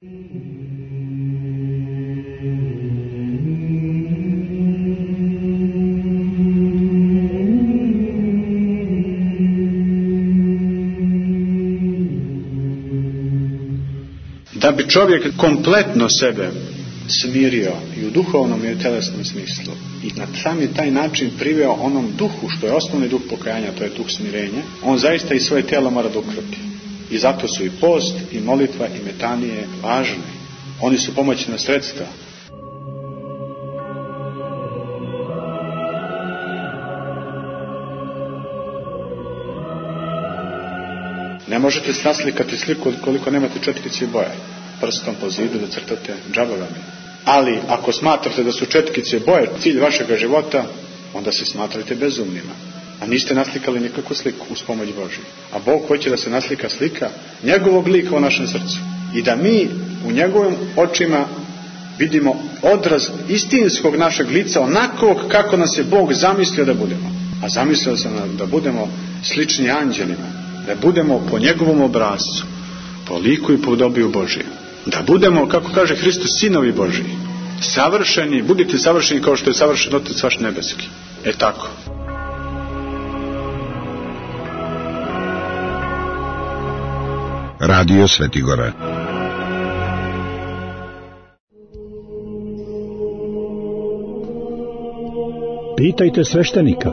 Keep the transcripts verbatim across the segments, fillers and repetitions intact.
Da bi čovjek kompletno sebe smirio i u duhovnom i u telesnom smislu i na sami taj način priveo onom duhu što je osnovni duh pokajanja, to je duh smirenja, on zaista i svoje tijelo mora da ukropi. I zato su i post, i molitva, i metanije važne. Oni su pomoćna sredstva. Ne možete naslikati sliku koliko nemate četkice i boje. Prstom po zidu da crtate, džaba vam je. Ali ako smatrate da su četkice boje cilj vašega života, onda se smatrate bezumnima. A niste naslikali nikakvu sliku uz pomoć Božju. A Bog hoće da se naslika slika njegovog lika u našem srcu. I da mi u njegovim očima vidimo odraz istinskog našeg lica, onakvog kako nas je Bog zamislio da budemo. A zamislio sam da budemo slični anđelima. Da budemo po njegovom obrazcu, po liku i podobiju Božije. Da budemo, kako kaže Hristos, sinovi Božiji. Savršeni, budite savršeni kao što je savršen Otac vaš nebeski. E tako. Radio Svetigora. Pitajte sveštenika.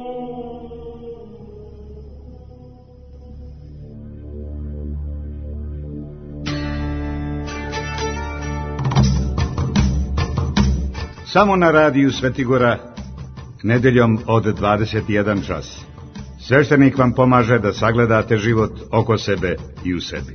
Samo na radiju Svetigora, nedeljom od dvadeset jedan čas. Sveštenik vam pomaže da sagledate život oko sebe i u sebi.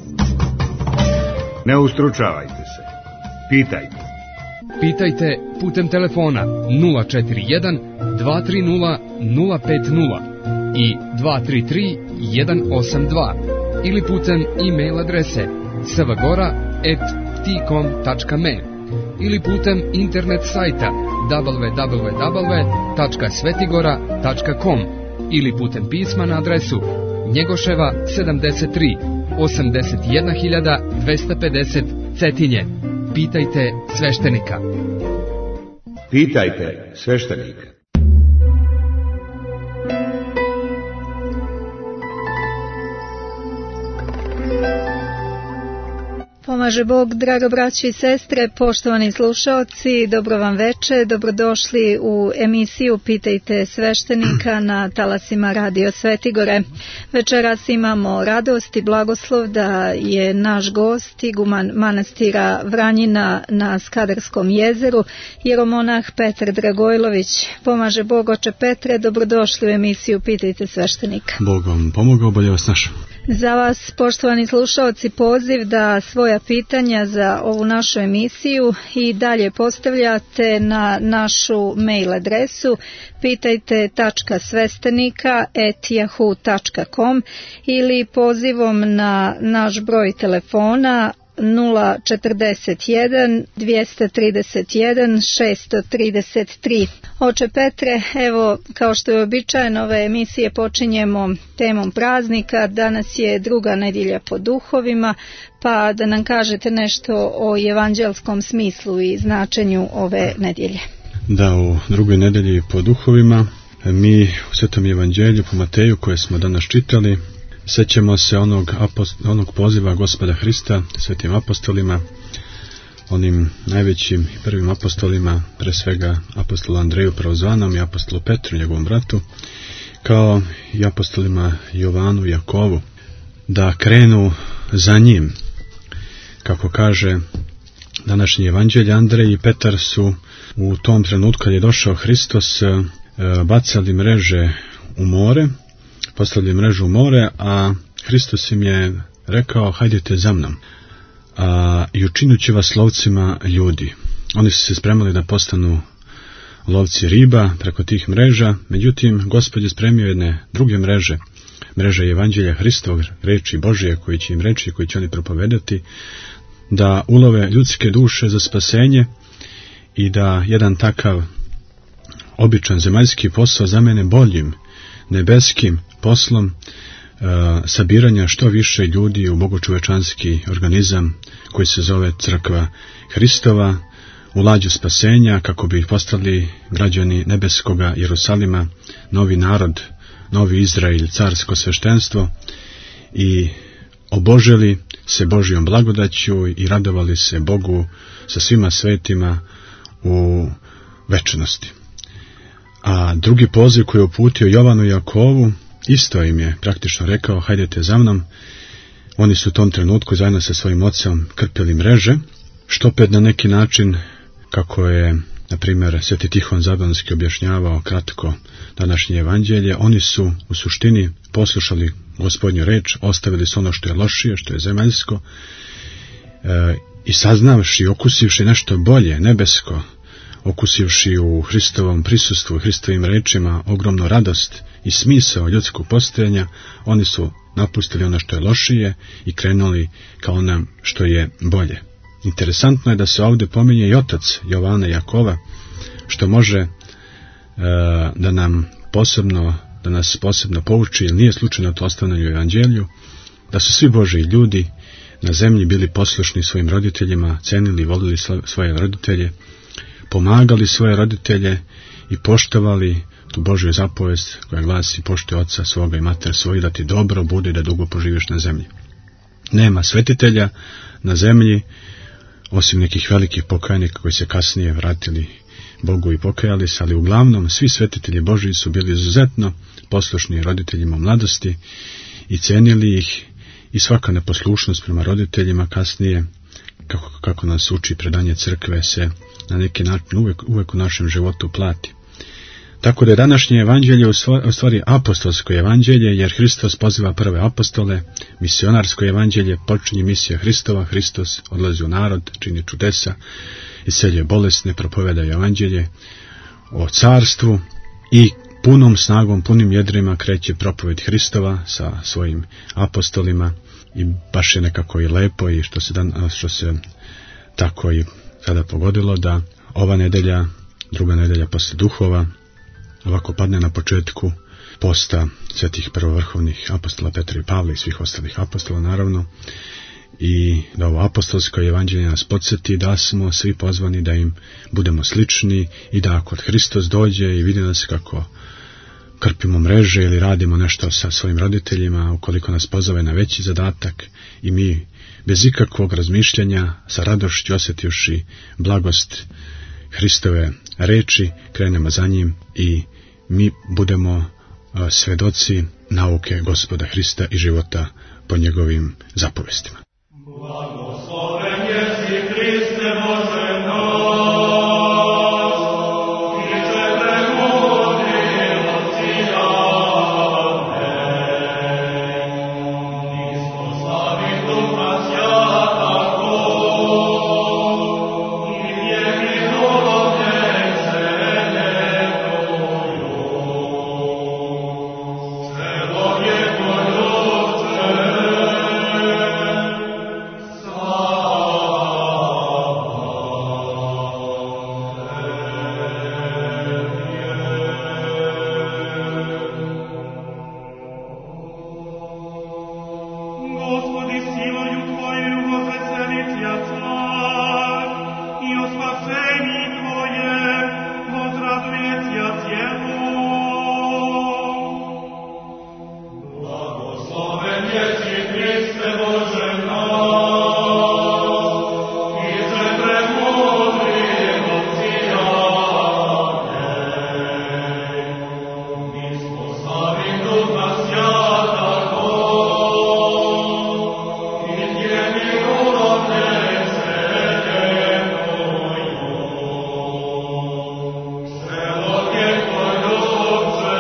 Ne ustručavajte se. Pitajte. Pitajte putem telefona nula četiri jedan, dva tri nula, nula pet nula i dva tri tri, jedan osam dva ili putem e-mail adrese svgora at ptikom tačka me ili putem internet sajta w w w tačka svetigora tačka com ili putem pisma na adresu Njegoševa sedamdeset tri, osamdeset jedna hiljada dvesta pedeset Cetinje. Pitajte sveštenika. Pitajte sveštenika. Pomaže Bog, draga braći i sestre, poštovani slušaoci, dobro vam veče, dobrodošli u emisiju Pitajte sveštenika na talasima Radio Svetigore. Večeras imamo radost i blagoslov da je naš gost, iguman manastira Vranjina na Skadarskom jezeru, jeromonah Petar Dragojlović. Pomaže Bog, oče Petre, dobrodošli u emisiju Pitajte sveštenika. Bog vam pomogao, bolje vas našao. Za vas, poštovani slušaoci, poziv da svoja pitanja za ovu našu emisiju i dalje postavljate na našu mail adresu pitajte tačka sveštenika at yahoo tačka com ili pozivom na naš broj telefona nula četrdeset jedan, dvjesto trideset jedan, šesto trideset tri. Oče Petre, evo, kao što je običajno, ove emisije počinjemo temom praznika. Danas je druga nedjelja po duhovima, pa da nam kažete nešto o evanđelskom smislu i značenju ove nedjelje. Da, u drugoj nedelji po duhovima mi u Svetom evanđelju po Mateju koje smo danas čitali sećamo se onog, apost, onog poziva Gospoda Hrista svetim apostolima, onim najvećim i prvim apostolima, pre svega apostolu Andreju prvozvanom i apostolu Petru, njegovom bratu, kao i apostolima Jovanu i Jakovu, da krenu za njim. Kako kaže današnji evanđelje, Andrej i Petar su u tom trenutku kad je došao Hristos bacali mreže u more, postavili mrežu u more, a Hristos im je rekao: hajdete za mnom a, i učinit ću vas lovcima ljudi. Oni su se spremali da postanu lovci riba preko tih mreža, međutim Gospod je spremio jedne druge mreže, mreža evanđelja Hristovog, reči Božije koji će im reći, koji će oni propovedati, da ulove ljudske duše za spasenje i da jedan takav običan zemaljski posao zamene boljim nebeskim poslom sabiranja što više ljudi u bogočovečanski organizam koji se zove Crkva Hristova, u lađu spasenja, kako bi postali građani nebeskoga Jerusalima, novi narod, novi Izrael, carsko sveštenstvo, i oboželi se Božjom blagodaću i radovali se Bogu sa svima svetima u večnosti. A drugi poziv koji je uputio Jovanu i Jakovu, isto im je praktično rekao: hajdete za mnom. Oni su u tom trenutku zajedno sa svojim ocem krpili mreže, što opet na neki način, kako je na primjer Sveti Tihon Zadonski objašnjavao kratko današnje evanđelje, oni su u suštini poslušali Gospodnju reč, ostavili su ono što je lošije, što je zemaljsko, e, i saznavši, okusivši nešto bolje, nebesko, okusivši u Hristovom prisustvu, Hristovim rečima ogromnu radost i smisao ljudskog postojanja, oni su napustili ono što je lošije i krenuli ka onom što je bolje. Interesantno je da se ovdje pominje i otac Jovana i Jakova, što može e, da nam posebno, da nas posebno pouči, jer nije slučajno to ostavljeno u evanđelju, da su svi Božji ljudi na zemlji bili poslušni svojim roditeljima, cenili i volili svoje roditelje, pomagali svoje roditelje i poštovali tu Božju zapovest koja glasi: poštuj oca svoga i mater svoju, da ti dobro bude i da dugo poživiš na zemlji. Nema svetitelja na zemlji, osim nekih velikih pokajnika koji se kasnije vratili Bogu i pokajali se, ali uglavnom svi svetitelji Božji su bili izuzetno poslušni roditeljima u mladosti i cenili ih, i svaka neposlušnost prema roditeljima kasnije, kako, kako nas uči predanje crkve, se na neki način uvijek, uvijek u našem životu plati. Tako da je današnje evanđelje u stvari apostolsko evanđelje, jer Hristos poziva prve apostole, misionarsko evanđelje, počinje misija Hristova, Hristos odlazi u narod, čini čudesa, isceljuje bolesne, propoveda evanđelje o carstvu i punom snagom, punim jedrima kreće propoved Hristova sa svojim apostolima, i baš je nekako i lepo, i što se, dan, što se tako i sada pogodilo, da ova nedelja, druga nedelja posle duhova, ovako padne na početku posta svetih prvovrhovnih apostola Petra i Pavla i svih ostalih apostola, naravno, i da ovo apostolsko evanđelje nas podsjeti da smo svi pozvani da im budemo slični, i da ako Hristos dođe i vidi nas kako krpimo mreže ili radimo nešto sa svojim roditeljima, ukoliko nas pozove na veći zadatak, i mi bez ikakvog razmišljanja, sa radošću osjetivši blagost Hristove reči, krenemo za njim i mi budemo svedoci nauke Gospoda Hrista i života po njegovim zapovestima. Blagosloven jesi Hriste Bože naš, i tebe molimo cijane, nismo slavi duha sjatako, i vjeri dolovne se nekoju, selo je poljubce, Господи, силою Твоею возвеселит я царь, и о спасении Твоем возрадует я тело. Благословен еси Христе Боже наш, и же премудрым отцияне, nismo slavi duha sjatako, i njeni urodne sredenoj, selo je poljubce,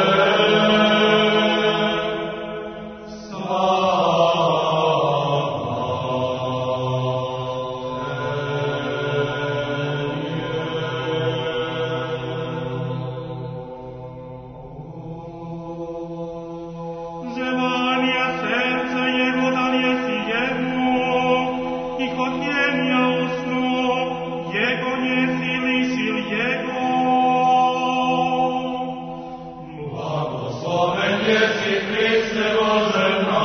Желание сердца его дан еси ему, и хотенья усну, его не си лишил его. Благословен еси Христе Боже наш,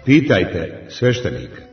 Pitajte sveštenika.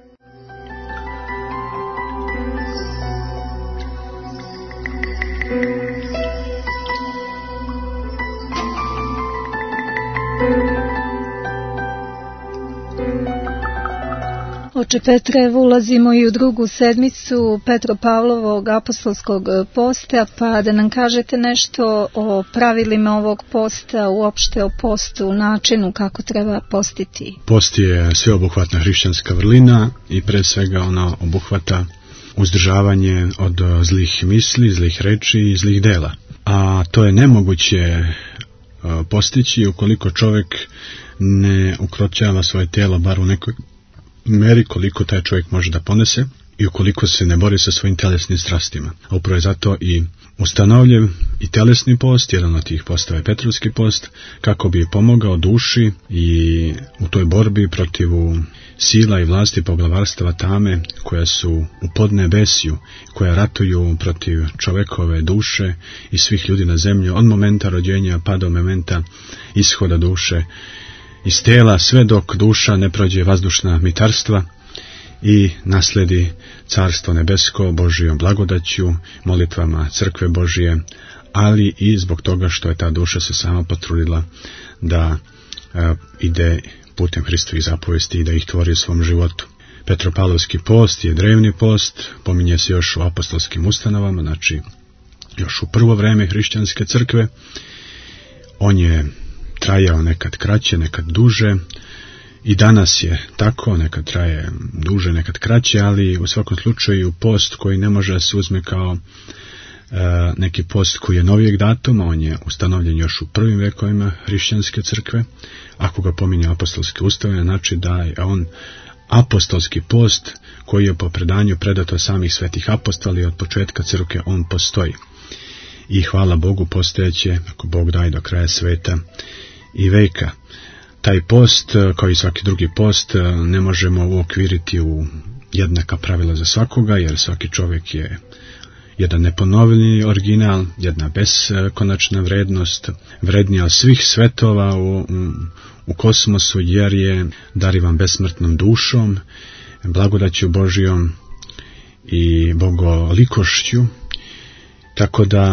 Oče Petre, evo ulazimo i u drugu sedmicu Petropavlovog apostolskog posta, pa da nam kažete nešto o pravilima ovog posta, uopšte o postu, načinu kako treba postiti. Post je sveobuhvatna hrišćanska vrlina i pre svega ona obuhvata uzdržavanje od zlih misli, zlih reči i zlih dela. A to je nemoguće postići ukoliko čovjek ne ukroćava svoje tijelo bar u nekoj meri koliko taj čovjek može da ponese i ukoliko se ne bori sa svojim telesnim strastima. A upravo je zato i ustanovljen i telesni post, jedan od tih postava je Petrovski post, kako bi pomogao duši i u toj borbi protiv sila i vlasti poglavarstava tame koja su u podnebesju, koja ratuju protiv čovekove duše i svih ljudi na zemlji od momenta rođenja pa do momenta ishoda duše iz tela, sve dok duša ne prođe vazdušna mitarstva i nasledi carstvo nebesko Božijom blagodaću, molitvama crkve Božije, ali i zbog toga što je ta duša se sama potrudila da e, ide putem Hristovih zapovesti i da ih tvori u svom životu. Petropavlovski post je drevni post, pominje se još u apostolskim ustanovama, znači još u prvo vreme hrišćanske crkve. On je trajao nekad kraće, nekad duže i danas je tako, nekad traje duže, nekad kraće, ali u svakom slučaju post koji ne može da se uzme kao e, neki post koji je novijeg datuma, on je ustanovljen još u prvim vekovima hrišćanske crkve. Ako ga pominje apostolski ustav, znači da je on apostolski post koji je po predanju predato samih svetih apostola i od početka crkve on postoji. I hvala Bogu postojeće, ako Bog daje do kraja sveta i veka. Taj post, kao i svaki drugi post, ne možemo uokviriti u jednaka pravila za svakoga, jer svaki čovjek je jedan neponovljeni original, jedna beskonačna vrednost, vrednija od svih svetova u, u, u kosmosu, jer je darivan besmrtnom dušom, blagodaću Božijom i bogolikošću, tako da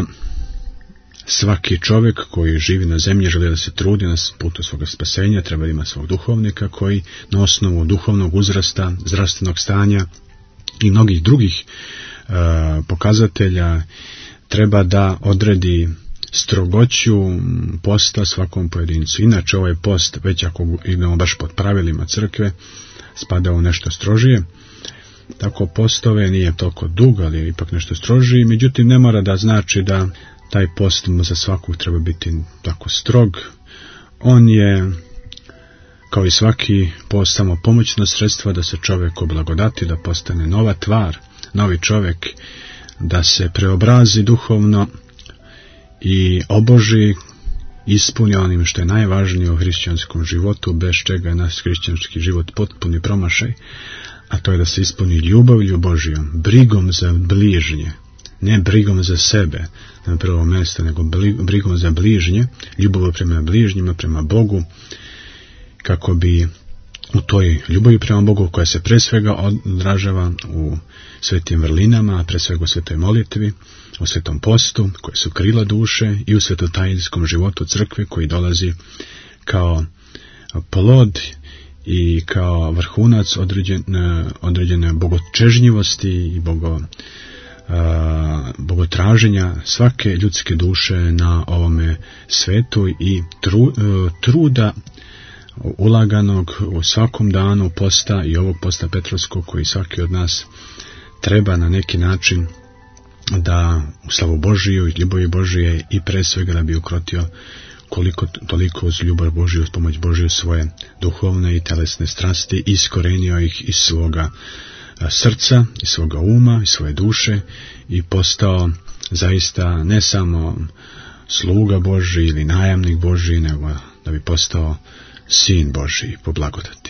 svaki čovjek koji živi na zemlji želi da se trudi na putu svoga spasenja, treba da ima svog duhovnika koji na osnovu duhovnog uzrasta, zdravstvenog stanja i mnogih drugih e, pokazatelja treba da odredi strogoću posta svakom pojedincu. Inače ovaj post, već ako idemo baš pod pravilima crkve, spada u nešto strožije. Tako postove nije toliko dug, ali je ipak nešto strožiji, međutim ne mora da znači da taj post za svakog treba biti tako strog. On je, kao i svaki post, samo pomoćno sredstvo da se čovjek oblagodati, da postane nova tvar, novi čovjek, da se preobrazi duhovno i oboži, ispuni onim što je najvažnije u hrišćanskom životu, bez čega je naš hrišćanski život potpuni promašaj, a to je da se ispuni ljubavlju Božijom, brigom za bližnje, ne brigom za sebe na prvo mjesto, nego brigom za bližnje, ljubav prema bližnjima, prema Bogu, kako bi u toj ljubavi prema Bogu, koja se pre svega odražava u svetim vrlinama, pre svega u svetoj molitvi, u svetom postu, koje su krila duše, i u svetotajinskom životu crkve, koji dolazi kao plod i kao vrhunac određene, određene bogočežnjivosti i bogo bogotraženja svake ljudske duše na ovome svetu i tru, truda ulaganog u svakom danu posta i ovog posta Petrovskog, koji svaki od nas treba na neki način da u slavu Božiju i ljubavi Božije i pre svega da bi ukrotio koliko toliko uz ljubav Božiju, uz pomoć Božiju svoje duhovne i telesne strasti i iskorenio ih iz svoga srca, iz svoga uma, iz svoje duše i postao zaista ne samo sluga Božji ili najamnik Božji, nego da bi postao sin Božji po blagodati.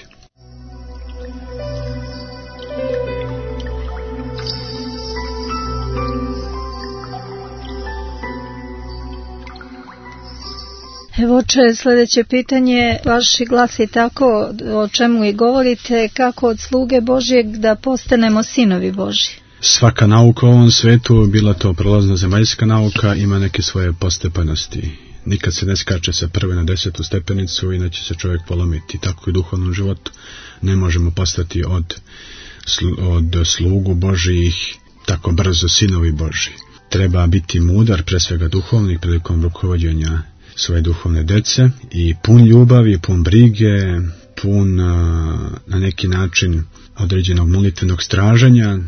Evo oče, sljedeće pitanje vaši glasi tako, o čemu i govorite, kako od sluge Božjeg da postanemo sinovi Božji. Svaka nauka u ovom svetu, bila to prolazna zemaljska nauka, ima neke svoje postepenosti. Nikad se ne skače sa prve na desetu stepenicu, inače se čovjek polomiti. Tako i u duhovnom životu ne možemo postati od, od slugu Božjih tako brzo sinovi Božji. Treba biti mudar, pre svega duhovnik, prilikom rukovođenja svoje duhovne dece i pun ljubavi, pun brige, pun na neki način određenog molitvenog stražanja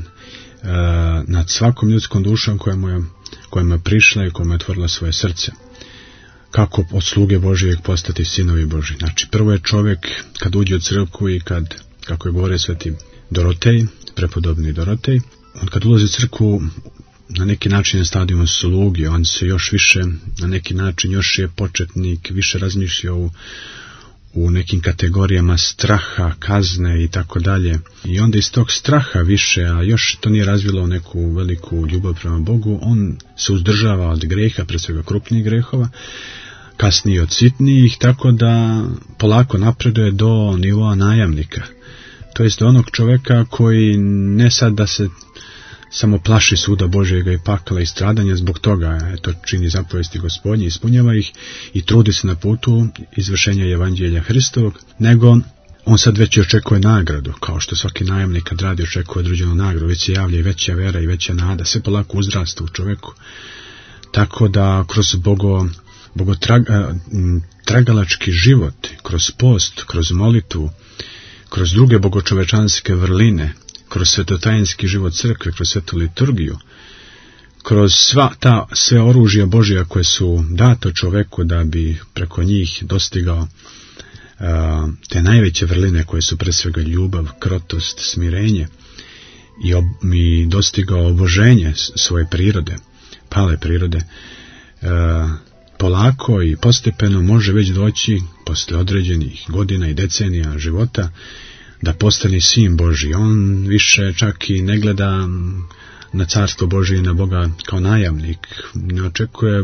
nad svakom ljudskom dušom koja mu je, koja mu je prišla i koja mu je otvorila svoje srce. Kako od sluge Božijeg postati sinovi Božji? Znači, prvo je čovjek kad uđe u crkvu i kad, kako je govore sveti Dorotej, prepodobni Dorotej, on kad ulazi u crkvu na neki način je stadium slugi, on se još više, na neki način još je početnik, više razmišlja u, u nekim kategorijama straha, kazne i tako dalje. I onda iz tog straha više, a još to nije razvilo neku veliku ljubav prema Bogu, on se uzdržava od greha, pre svega krupnih grehova, kasnije od sitnijih, tako da polako napreduje do nivoa najamnika. To jest do onog čovjeka koji ne sad da se samo plaši suda Božjega i pakla i stradanja, zbog toga eto, čini zapovesti Gospodnje, ispunjava ih i trudi se na putu izvršenja Evanđelja Hristovog, nego on sad već očekuje nagradu, kao što svaki najamnik kad radi očekuje određenu nagradu, već se javlja i veća vera i veća nada, sve polako uzrasta u čovjeku. Tako da kroz bogo, bogo traga, tragalački život, kroz post, kroz molitvu, kroz druge bogočovečanske vrline, kroz svetotajinski život crkve, kroz svetu liturgiju, kroz sva ta sve oružja Božja koje su dato čoveku da bi preko njih dostigao uh, te najveće vrline koje su pre svega ljubav, krotost, smirenje i, ob, i dostigao oboženje svoje prirode, pale prirode, uh, polako i postepeno može već doći posle određenih godina i decenija života da postane sin Božji. On više čak i ne gleda na carstvo Božje i na Boga kao najamnik, ne očekuje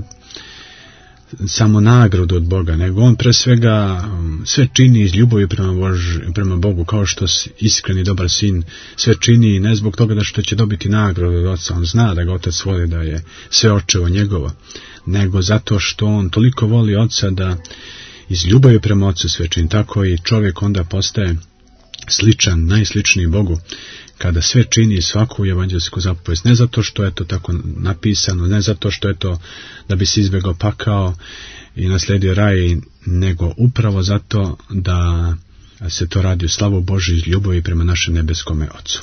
samo nagradu od Boga, nego on pre svega sve čini iz ljubavi prema, Bož, prema Bogu, kao što iskreni dobar sin sve čini ne zbog toga da što će dobiti nagradu od oca, on zna da ga otac voli, da je sve očevo njegovo, nego zato što on toliko voli oca da iz ljubavi prema ocu sve čini. Tako i čovjek onda postaje sličan, najsličniji Bogu, kada sve čini svaku evanđelsku zapovest, ne zato što je to tako napisano, ne zato što je to da bi se izbjegao pakao i naslijedio raj, nego upravo zato da se to radi u slavu Božju iz ljubavi prema našem nebeskome Ocu.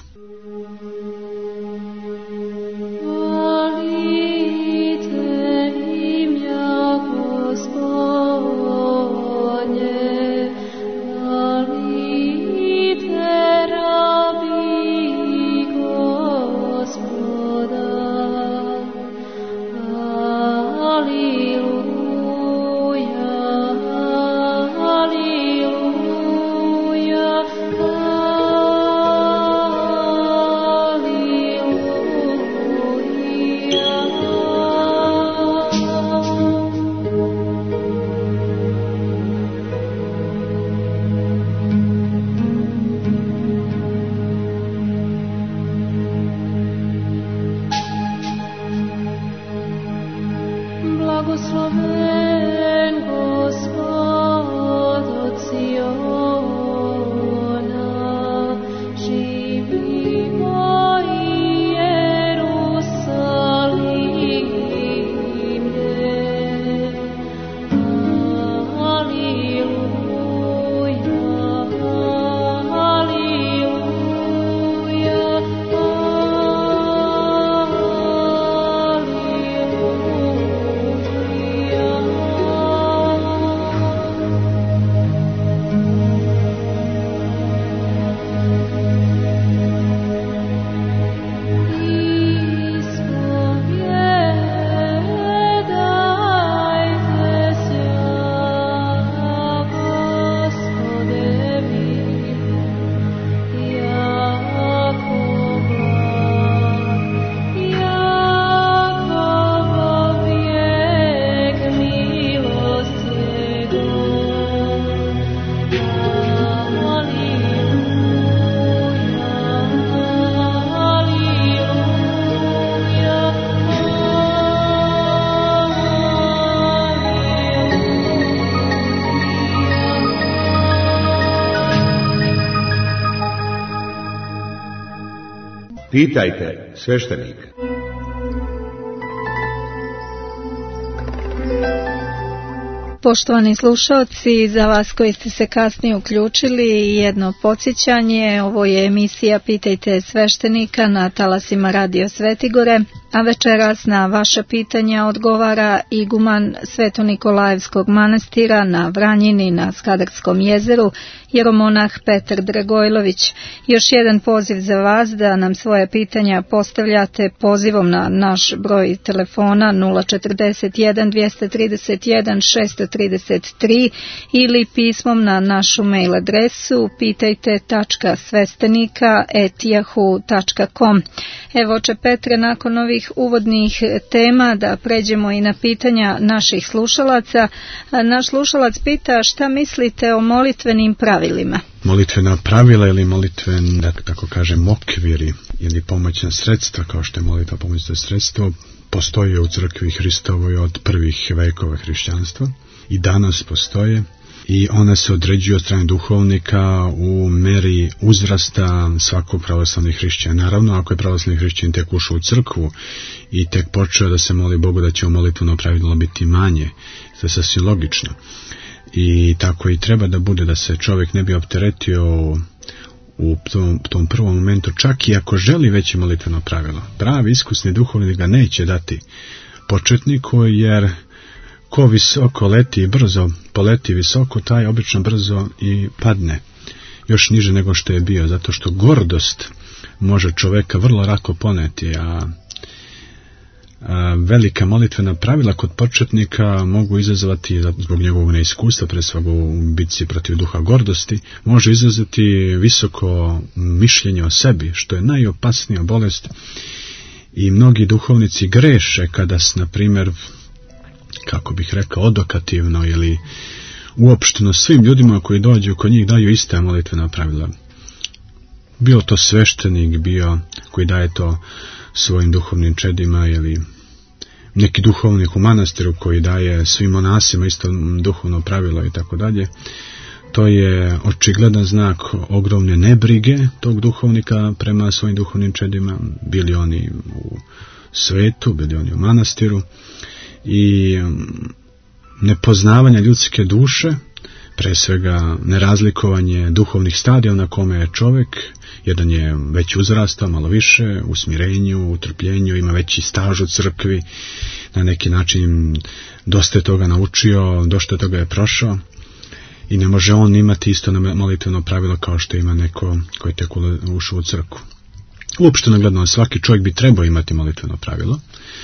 Hallelujah. Pitajte sveštenika. Poštovani slušalci, za vas koji ste se kasnije uključili, jedno podsjećanje, ovo je emisija Pitajte sveštenika na talasima Radio Svetigore, a večeras na vaša pitanja odgovara iguman Sveto-Nikolajevskog manastira na Vranjini na Skadarskom jezeru, jeromonah Petar Dragojlović. Još jedan poziv za vas da nam svoje pitanja postavljate pozivom na naš broj telefona nula četrdeset jedan dvjesto trideset jedan šesto trideset tri ili pismom na našu mail adresu pitajte tačka sveštenika at yahoo tačka com. Evo će Petre, nakon ovih uvodnih tema da pređemo i na pitanja naših slušalaca. Naš slušalac pita šta mislite o molitvenim pravilima? Molitvena pravila ili molitven, da tako kažem, okviri ili pomoćna sredstva, kao što je molitva pomoćno sredstvo, postoje u crkvi Hristovoj od prvih vekova hrišćanstva i danas postoje. I ona se određuje od strane duhovnika u meri uzrasta svakog pravoslavnih hrišćana. Naravno, ako je pravoslavni hrišćan tek ušao u crkvu i tek počeo da se moli Bogu, da će mu molitveno pravilo biti manje, to je sasvim logično. I tako i treba da bude, da se čovjek ne bi opteretio u tom, tom prvom momentu, čak i ako želi veće molitveno pravilo. Pravi iskusni duhovnik ga neće dati početniku, jer ko visoko leti i brzo poleti visoko, taj obično brzo i padne još niže nego što je bio, zato što gordost može čoveka vrlo lako poneti, a, a velika molitvena pravila kod početnika mogu izazvati, zbog njegovog neiskustva, pre svega u bitci protiv duha gordosti, može izazvati visoko mišljenje o sebi, što je najopasnija bolest. I mnogi duhovnici greše kada se, na primjer, kako bih rekao, odokativno ili uopšteno svim ljudima koji dođu kod njih daju ista molitvena pravila. Bio to sveštenik, bio koji daje to svojim duhovnim čedima, ili neki duhovnik u manastiru koji daje svim monasima isto duhovno pravilo i tako dalje. To je očigledan znak ogromne nebrige tog duhovnika prema svojim duhovnim čedima, bili oni u svetu, bili oni u manastiru, i nepoznavanja ljudske duše, pre svega nerazlikovanje duhovnih stadija na kome je čovjek. Jedan je već uzrastao malo više u smirenju, u trpljenju, ima veći staž u crkvi, na neki način dosta je toga naučio, dosta toga je prošao i ne može on imati isto molitveno pravilo kao što ima neko koji tek ušao u crkvu. Uopšteno gledano, svaki čovjek bi trebao imati molitveno pravilo,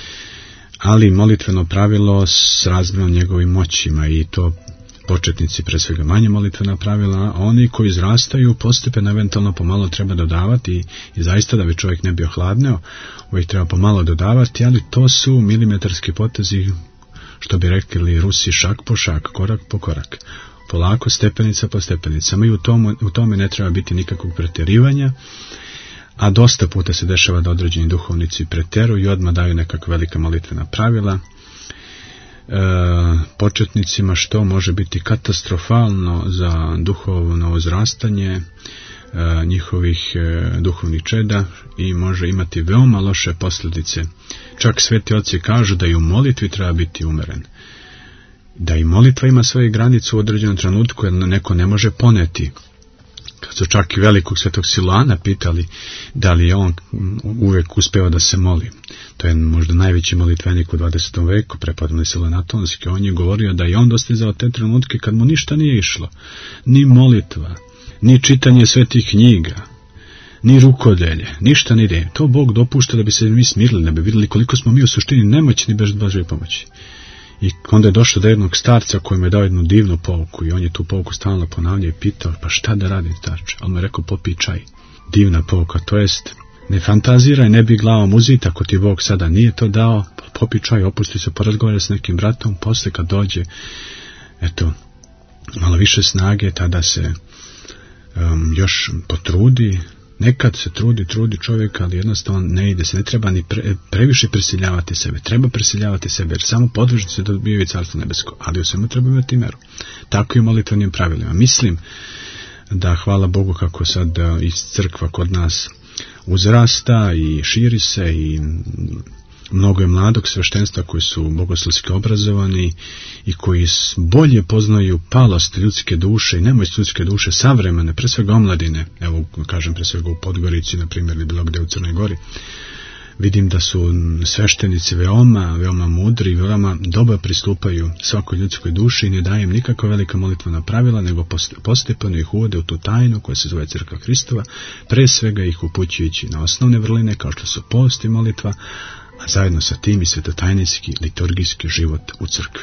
ali molitveno pravilo s razmjerom njegovim moćima, i to početnici pre svega manje molitvena pravila, a oni koji izrastaju postepeno eventualno pomalo treba dodavati, i, i zaista da bi čovjek ne bio hladneo, uvijek treba pomalo dodavati, ali to su milimetarski potezi, što bi rekli Rusi, šak po šak, korak po korak, polako, stepenica po stepenicama, i u, tom, u tome ne treba biti nikakvog pretjerivanja. A dosta puta se dešava da određeni duhovnici preteruju i odmah daju nekakva velika molitvena pravila e, početnicima, što može biti katastrofalno za duhovno uzrastanje e, njihovih e, duhovnih čeda i može imati veoma loše posljedice. Čak sveti oci kažu da i u molitvi treba biti umeren, da i molitva ima svoje granice u određenom trenutku, jer neko ne može poneti. Kad su čak i velikog svetog Siluana pitali da li je on uvijek uspeo da se moli. To je možda najveći molitvenik u dvadesetom veku, prepodobni Siluan Atonski. On je govorio da je on dostizao te trenutke kad mu ništa nije išlo. Ni molitva, ni čitanje svetih knjiga, ni rukodelje, ništa ne ide. To Bog dopušta da bi se mi smirili, da bi vidjeli koliko smo mi u suštini nemoćni bez Božje pomoći. I onda je došlo do jednog starca koji mu je dao jednu divnu pouku, i on je tu pouku stalno ponavljao i pitao, pa šta da radim, starče? On mu je rekao, popij čaj. Divna pouka, to jest, ne fantaziraj, ne bi glavom uzit, ako ti Bog sada nije to dao, popij čaj, opusti se, porazgovara s nekim bratom, posle kad dođe, eto, malo više snage, tada se um, još potrudi. Nekad se trudi, trudi čovjek, ali jednostavno ne ide se, ne treba ni pre, previše prisiljavati sebe. Treba prisiljavati sebe, jer samo podvržnici se dobijaju carstvo nebesko, ali u svemu treba imati meru. Tako i u molitvenim pravilima. Mislim da, hvala Bogu, kako sad iz crkva kod nas uzrasta i širi se i mnogo je mladog sveštenstva koji su bogoslovski obrazovani i koji bolje poznaju palost ljudske duše i nemoć ljudske duše savremene, pre svega omladine, evo kažem pre svega u Podgorici, na primjer, ili bilo gde u Crnoj Gori. Vidim da su sveštenici veoma, veoma mudri, veoma dobro pristupaju svakoj ljudskoj duši i ne daje im nikakva velika molitvena pravila, nego postepeno ih uvode u tu tajnu koja se zove Crkva Hristova, pre svega ih upućujući na osnovne vrline kao što su post i molitva, a zajedno sa tim i svetotajnijski liturgijski život u crkvi.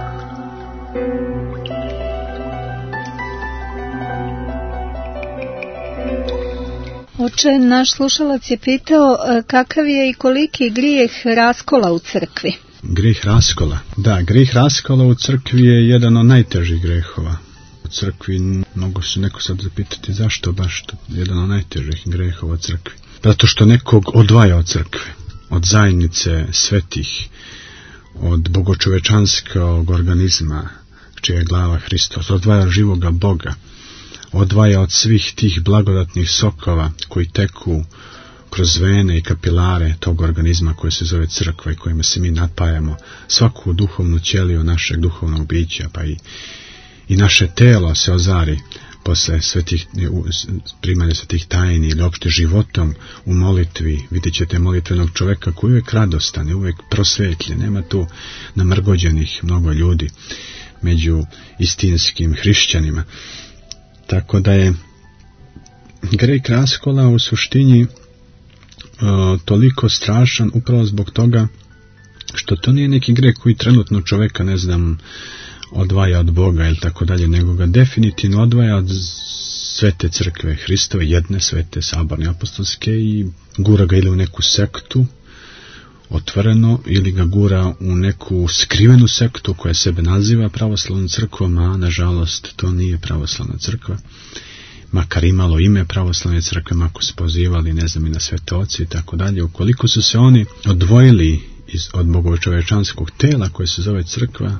Oče, naš slušalac je pitao kakav je i koliki grijeh raskola u crkvi. Grijeh raskola. Da, grijeh raskola u crkvi je jedan od najtežih grehova. U crkvi mogu se neko sad zapitati zašto baš to jedan od najtežih grehova u crkvi. Zato što nekog odvaja od crkve, od zajednice svetih, od bogočovečanskog organizma, čija je glava Hristos, odvaja od živoga Boga, odvaja od svih tih blagodatnih sokova koji teku kroz vene i kapilare tog organizma koji se zove crkva i kojima se mi napajamo, svaku duhovnu ćeliju našeg duhovnog bića, pa i, i naše telo se ozari posle svetih, primanja svetih tajni ili opšte životom u molitvi. Vidjet ćete molitvenog čoveka koji je uvijek radostan i uvijek prosvetljen, nema tu namrgođenih mnogo ljudi među istinskim hrišćanima. Tako da je greh raskola u suštini o, toliko strašan upravo zbog toga što to nije neki greh koji trenutno čoveka, ne znam, odvaja od Boga ili tako dalje, nego ga definitivno odvaja od svete crkve Hristove, jedne svete saborne apostolske, i gura ga ili u neku sektu otvoreno ili ga gura u neku skrivenu sektu koja sebe naziva pravoslavnom crkvom, a nažalost to nije pravoslavna crkva, makar imalo ime pravoslavne crkve, mako se pozivali, ne znam, i na svete oce i tako dalje. Ukoliko su se oni odvojili iz, od bogočovečanskog tela koje se zove crkva,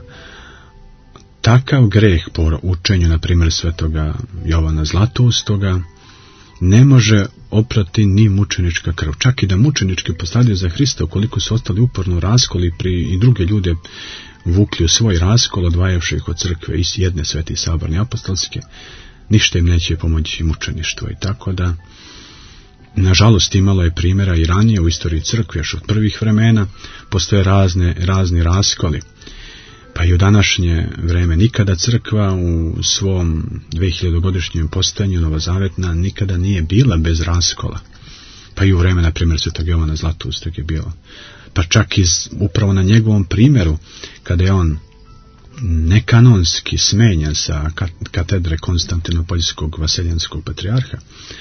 takav greh po učenju, na primjer, svetoga Jovana Zlatoustoga, ne može oprati ni mučenička krv. Čak i da mučenički postavljaju za Hrista, ukoliko su ostali uporno raskoli pri, i druge ljude vukli u svoj raskol, odvajavši ih od crkve iz jedne svete saborne apostolske, ništa im neće pomoći mučeništvo. I tako da, nažalost, imalo je primjera i ranije u istoriji crkve, još od prvih vremena, postoje razne, razni raskoli. Pa i u današnje vreme nikada crkva u svom dvehiljadogodišnjem postojanju novozavetna nikada nije bila bez raskola. Pa i u vreme, na primjer, svetog Jovana Zlatoustog je bilo. Pa čak i upravo na njegovom primjeru, kada je on nekanonski smenjen sa katedre Konstantinopoljskog vaseljanskog patrijarha,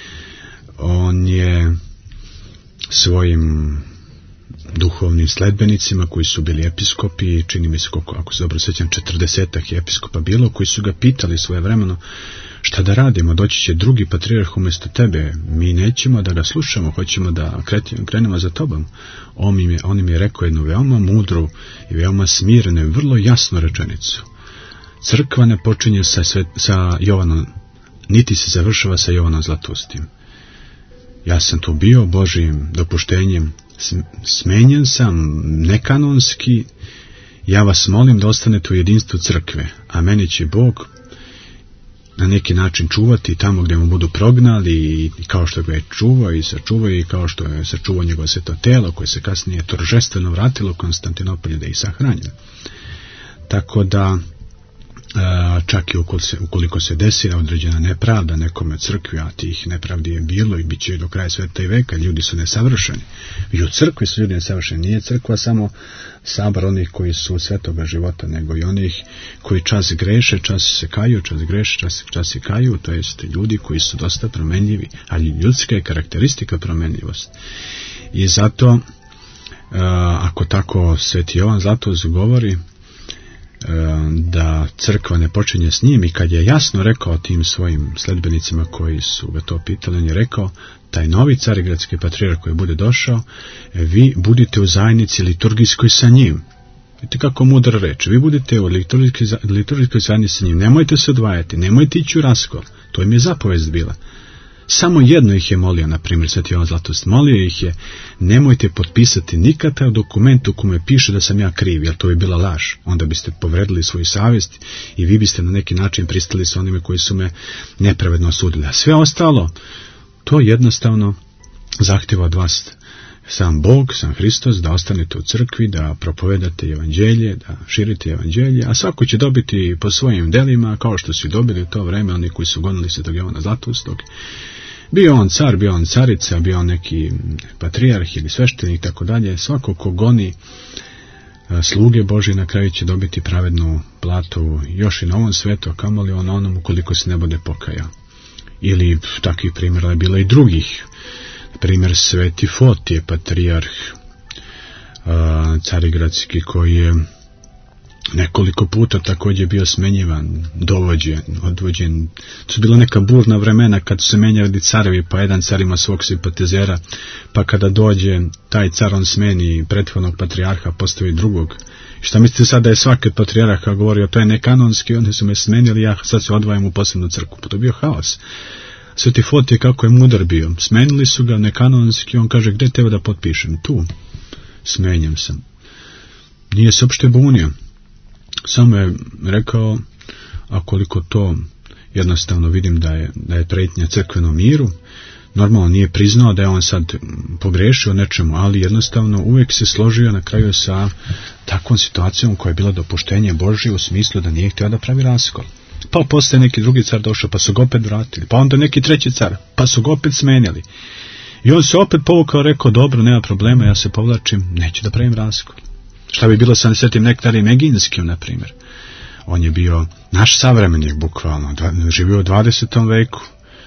on je svojim duhovnim sledbenicima koji su bili episkopi, čini mi se, koliko, ako se dobro sjećam, četrdesetak je episkopa bilo, koji su ga pitali svojevremeno šta da radimo, doći će drugi patrijarh umjesto tebe, mi nećemo da ga slušamo, hoćemo da krenemo za tobom. On im je, on im je rekao jednu veoma mudru i veoma smirenu, vrlo jasnu rečenicu. Crkva ne počinje sa, svet, sa Jovanom, niti se završava sa Jovanom Zlatoustim. Ja sam tu bio Božijim dopuštenjem, smenjen sam nekanonski, ja vas molim da ostanete u jedinstvu crkve, a meni će Bog na neki način čuvati tamo gdje mu budu prognali, i kao što ga je čuvao i sačuvao, i kao što je sačuvao njegovo sveto telo koje se kasnije торжествено vratilo u Konstantinopolje da ih sahranjuje. Tako da čak i ukoliko se, ukoliko se desila određena nepravda nekome crkvi, a tih nepravdi je bilo i bit će do kraja sveta i veka, ljudi su nesavršeni. I u crkvi su ljudi nesavršeni. Nije crkva samo sabor onih koji su svetoga života, nego i onih koji čas greše, čas se kaju, čas greše, čas, čas se kaju, to jest ljudi koji su dosta promenljivi, ali ljudska je karakteristika promenljivost. I zato, ako tako sveti Jovan Zlatoust govori, da crkva ne počinje s njim, i kad je jasno rekao tim svojim sledbenicima koji su ga to pitali, on je rekao, taj novi carigradski patrijarh koji bude došao, vi budite u zajednici liturgijskoj sa njim. Vidite kako mudra reč, vi budete u liturgijskoj, liturgijskoj zajednici sa njim, nemojte se odvajati, nemojte ići u raskol, to im je zapovest bila. Samo jedno ih je molio, na primjer, Sveti Jovan Zlatoust, molio ih je, nemojte potpisati nikakav dokument u kome piše da sam ja kriv, jer to je bila laž. Onda biste povredili svoju savjest i vi biste na neki način pristali sa onime koji su me nepravedno osudili. A sve ostalo, to jednostavno zahtjeva od vas sam Bog, sam Hristos, da ostanete u crkvi, da propovedate evanđelje, da širite evanđelje, a svako će dobiti po svojim delima, kao što su dobili u to vreme oni koji su gonili Svetog Jovana Zlatoustog. Bio on car, bio on carica, bio on neki patrijarh ili sveštenik i tako dalje. Svako ko goni sluge Božje na kraju će dobiti pravednu platu još i na ovom svetu, a kamoli on onom ukoliko se ne bude pokajao. Ili takvih primjera je bilo i drugih. Primjer Sveti Fotije, patrijarh carigradski, koji je nekoliko puta također bio smenjivan, dovođen, odvođen. To su bila neka burna vremena kad su se menjali carevi, pa jedan car ima svog simpatizera, pa kada dođe taj car, on smeni prethodnog patrijarha, postavi drugog. I šta mislite sad da je svaki od patrijarha govorio, to je nekanonski, oni su me smenili, ja sad se odvajam u posebnu crkvu. Pa to je bio haos. Sveti Fotije kako je mudar bio, smenili su ga nekanonski, on kaže, gdje treba da potpišem? Tu, smenjem sam. Nije se uopšte bunio, samo je rekao, a koliko to jednostavno vidim da je, da je prijetnja crkvenom miru, normalno nije priznao da je on sad pogrešio nečemu, ali jednostavno uvijek se složio na kraju sa takvom situacijom koja je bila dopuštenje Božje u smislu da nije htio da pravi raskol. Pa poslije neki drugi car došao, pa su ga opet vratili, pa onda neki treći car, pa su ga opet smenjali. I on se opet povukao, rekao, dobro, nema problema, ja se povlačim, neću da pravim raskol. Šta bi bilo sa Svetim Nektarijom Eginskim, na primjer? On je bio naš savremenik, bukvalno, živio u dvadesetom veku.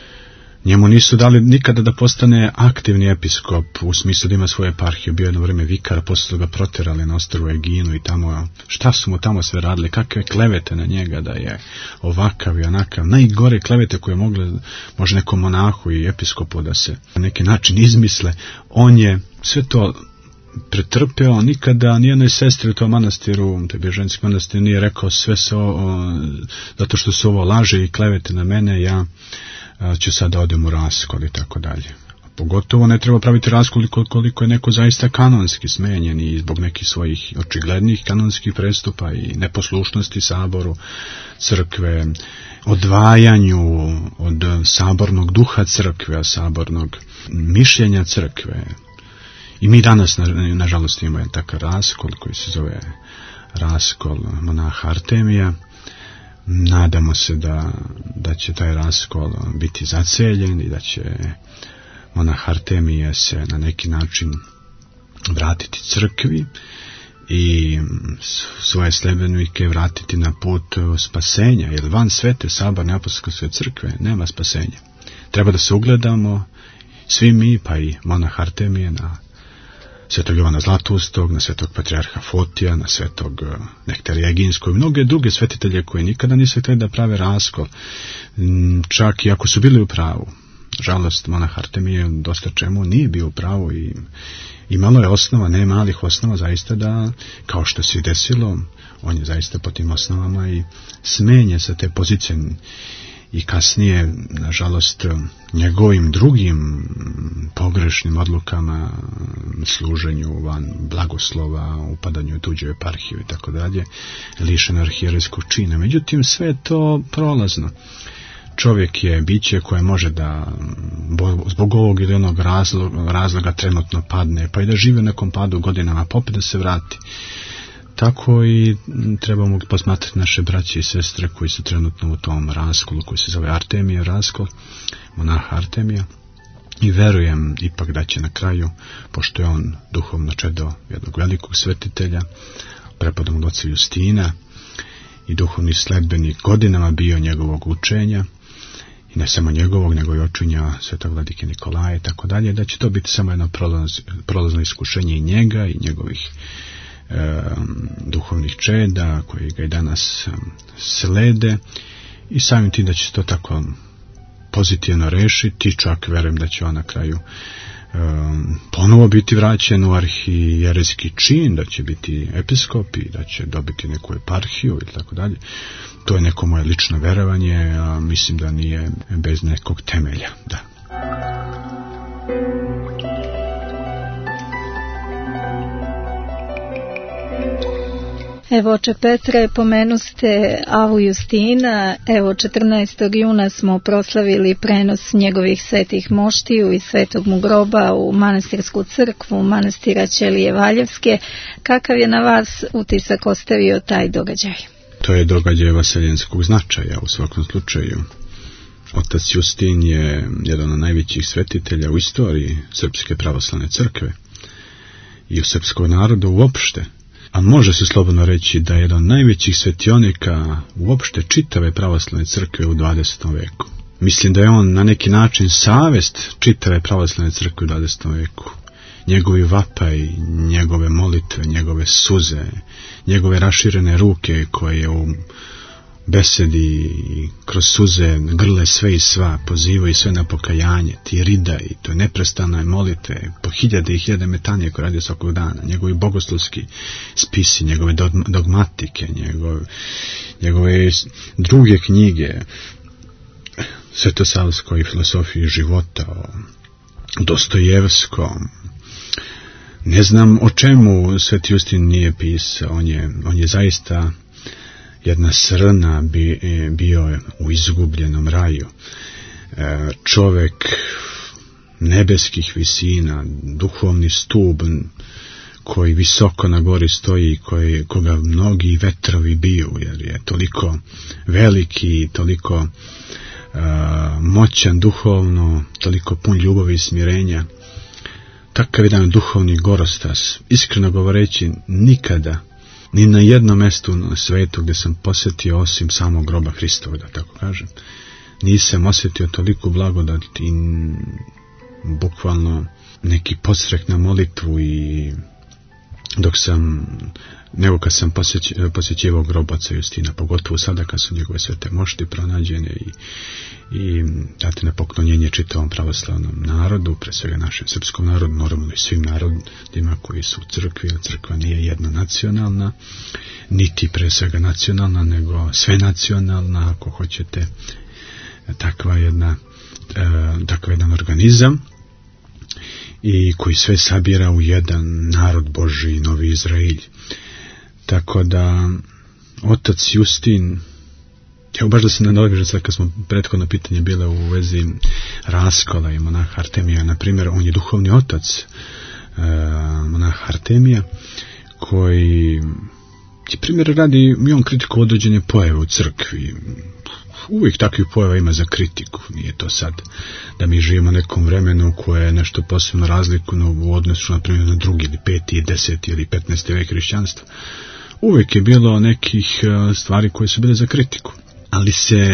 Njemu nisu dali nikada da postane aktivni episkop, u smislu da ima svoje eparhije, bio jedno vrijeme vikar, poslije su ga proterali na ostrvu Eginu i tamo, šta su mu tamo sve radili, kakve klevete na njega da je ovakav i onakav, najgore klevete koje mogle, može nekom monahu i episkopu da se na neki način izmisle. On je sve to pretrpeo, nikada nijednoj sestri u tom manastiru, to je bio ženski manastir, nije rekao sve se ovo, zato što su ovo laže i klevete na mene, ja ću sad da odem u raskol i tako dalje. Pogotovo ne treba praviti raskol koliko je neko zaista kanonski smenjen i zbog nekih svojih očiglednih kanonskih prestupa i neposlušnosti saboru, crkve, odvajanju od sabornog duha crkve, sabornog mišljenja crkve. I mi danas, nažalost, imamo jedan takav raskol koji se zove raskol monaha Artemija. Nadamo se da, da će taj raskol biti zaceljen i da će monah Artemije se na neki način vratiti crkvi i svoje sljedbenike vratiti na put spasenja, jer van svete saborne apostolske crkve nema spasenja. Treba da se ugledamo svi mi, pa i monah Artemije, na Svetog Jovana Zlatoustog, na Svetog patrijarha Fotija, na Svetog Nektarija Eginskog i mnoge druge svetitelje koji nikada nisu htjeli da prave raskol, čak i ako su bili u pravu. Žalost, monah Artemije dosta čemu nije bio u pravu i imalo je osnova, ne malih osnova zaista da, kao što se desilo, on je zaista po tim osnovama i smenje sa te pozicije. I kasnije, nažalost, njegovim drugim pogrešnim odlukama, služenju van blagoslova, upadanju u tuđu eparhiju i tako dalje, lišen arhijerejskog čina. Međutim, sve je to prolazno. Čovjek je biće koje može da zbog ovog ili onog razloga, razloga trenutno padne, pa i da žive u nekom padu godinama, pa opet da se vrati. Tako i trebamo posmatrati naše braće i sestre koji su trenutno u tom raskolu koji se zove Artemija raskol, monaha Artemija, i verujem ipak da će na kraju, pošto je on duhovno čedo jednog velikog svetitelja, prepodobnog oca Justina i duhovni sledbenik godinama bio njegovog učenja, i ne samo njegovog, nego i učenja svetog vladike Nikolaja i tako dalje, da će to biti samo jedno prolaz, prolazno iskušenje i njega i njegovih E, duhovnih čeda koji ga i danas e, slede, i samim tim da će se to tako pozitivno rešiti, čak verujem da će on na kraju e, ponovo biti vraćen u arhijerejski čin, da će biti episkop i da će dobiti neku eparhiju i tako dalje. To je neko moje lično verovanje, a mislim da nije bez nekog temelja. Da. Evo, oče Petre, pomenuste Avu Justina. Evo, četrnaestog juna smo proslavili prenos njegovih svetih moštiju iz svetog mu groba u manastirsku crkvu, manastira Ćelije Valjevske. Kakav je na vas utisak ostavio taj događaj? To je događaj vaseljenskog značaja u svakom slučaju. Otac Justin je jedan od najvećih svetitelja u istoriji Srpske pravoslavne crkve i u srpskog naroda uopšte. A može se slobodno reći da je jedan od najvećih svetionika uopšte čitave pravoslavne crkve u dvadesetom veku. Mislim da je on na neki način savest čitave pravoslavne crkve u dvadesetom veku. Njegovi vapaj, njegove molitve, njegove suze, njegove raširene ruke koje u besedi kroz suze grle sve i sva, pozivaju sve na pokajanje, ti ridaj, to je neprestane molitve, po hiljade i hiljade metanje koje radi svakog dana, njegovi bogoslovski spisi, njegove dogmatike, njegove, njegove druge knjige, svetosavskoj filosofiji života, o Dostojevskom. Ne znam o čemu Sveti Justin nije pisao, on je, on je zaista jedna srna bi, bio u izgubljenom raju. Čovek nebeskih visina, duhovni stub koji visoko na gori stoji, koji, koga mnogi vetrovi biju, jer je toliko veliki, toliko uh, moćan duhovno, toliko pun ljubavi i smirenja. Takav jedan duhovni gorostas, iskreno govoreći, nikada ni na jednom mjestu na svetu gdje sam posjetio osim samog groba Hristovog, da tako kažem, nisam osjetio toliko blagodat i bukvalno neki podstrek na molitvu i dok sam, nego kad sam posjećivao grob oca Justina, pogotovo sada kad su njegove svete mošti pronađene i, i date na poklonjenje čitavom pravoslavnom narodu, pre svega našem srpskom narodu, normalno i svim narodima koji su u crkvi, jer crkva nije jednonacionalna, niti pre svega nacionalna, nego svenacionalna, ako hoćete, takva jedna, e, takav jedan organizam i koji sve sabira u jedan narod Božji, Novi Izrailj. Tako da otac Justin, evo baš da se nadovežem sad kad smo prethodno pitanje bile u vezi raskola i monaha Artemija, na primjer, on je duhovni otac e, monaha Artemija, koji je primjer radi i on kritiku određene pojave u crkvi. Uvijek takvih pojava ima za kritiku, nije to sad da mi živimo u nekom vremenu koje je nešto posebno razlikovno u odnosu na primjer na drugi ili peti, deseti ili petnaesti vek hrišćanstva. Uvijek je bilo nekih stvari koje su bile za kritiku, ali se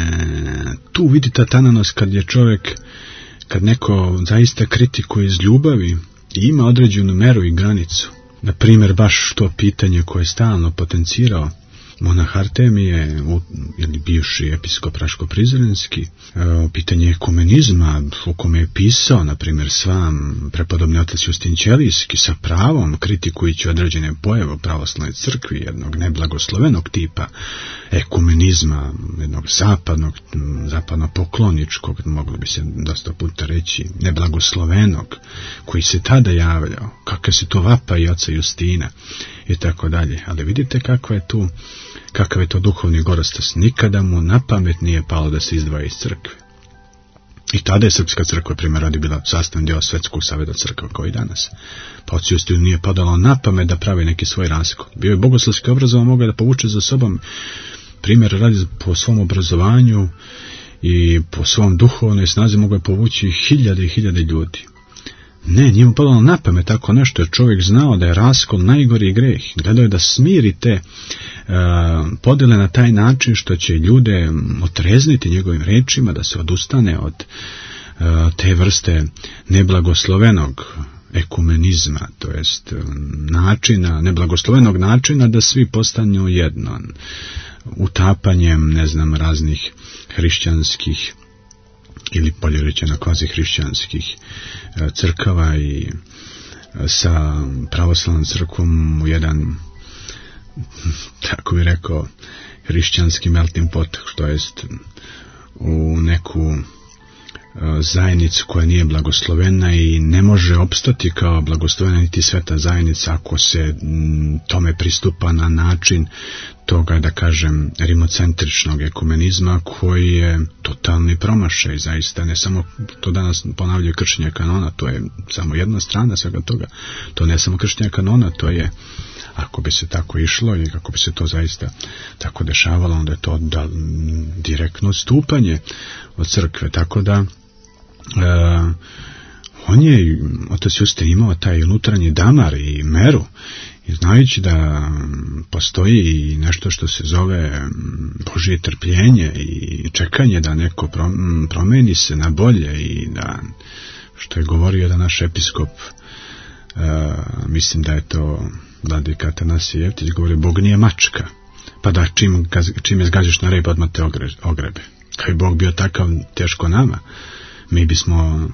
tu vidi ta tananost kad je čovjek, kad neko zaista kritikuje iz ljubavi i ima određenu meru i granicu. Na primjer, baš to pitanje koje je stalno potencirao monah Artemije, ili bivši episkop Raško-Prizrenski, pitanje ekumenizma, u kome je pisao, na primjer, sam prepodobni otac Justin Ćelijski, sa pravom kritikujući određene pojave u pravoslavnoj crkvi, jednog neblagoslovenog tipa ekumenizma, jednog zapadnog, zapadno-pokloničkog, moglo bi se dosta puta reći, neblagoslovenog, koji se tada javljao, kakve se to vapa i oca Justina, i tako dalje. Ali vidite kakva je tu, kakav je to duhovni gorostas. Nikada mu na pamet nije palo da se izdvaja iz crkve. I tada je Srpska crkva, primjer radi, bila sastavni dio Svetskog saveta crkva kao i danas. Pa ocu Justinu nije padalo na pamet da pravi neki svoj raskol. Bio je bogoslovski obrazovan, mogao da povuče za sobom, primjer radi, po svom obrazovanju i po svom duhovnoj snazi mogao je povući hiljade i hiljade ljudi. Ne, nije mu padalo na pamet tako nešto, jer čovjek znao da je raskol najgori greh. Gledao je da smiri te uh, podjele na taj način što će ljude otrezniti njegovim rečima, da se odustane od uh, te vrste neblagoslovenog ekumenizma, to jest načina, neblagoslovenog načina da svi postanu jedno, utapanjem, ne znam, raznih hrišćanskih ili bolje rečeno kvazi hrišćanskih crkava i sa pravoslavnom crkvom u jedan, tako bi rekao, hrišćanski melting pot, što jest u neku zajednicu koja nije blagoslovena i ne može opstati kao blagoslovena niti sveta zajednica ako se tome pristupa na način toga, da kažem, rimocentričnog ekumenizma koji je totalni promašaj, zaista. Ne samo to danas ponavljaju kršenje kanona, to je samo jedna strana svega toga. To ne samo kršenje kanona, to je, ako bi se tako išlo i kako bi se to zaista tako dešavalo, onda je to da, direktno odstupanje od crkve. Tako da e, on je, otac Justin, imao taj unutarnji damar i meru, i znajući da postoji i nešto što se zove Božje trpljenje i čekanje da neko promeni se na bolje, i da, što je govorio da naš episkop, e, mislim da je to vladika Atanasije Jevtić, govori: Bog nije mačka, pa da čim, čim je zgaziš na rep odmah te ogrebe. Kad bi Bog bio takav, teško nama, mi bismo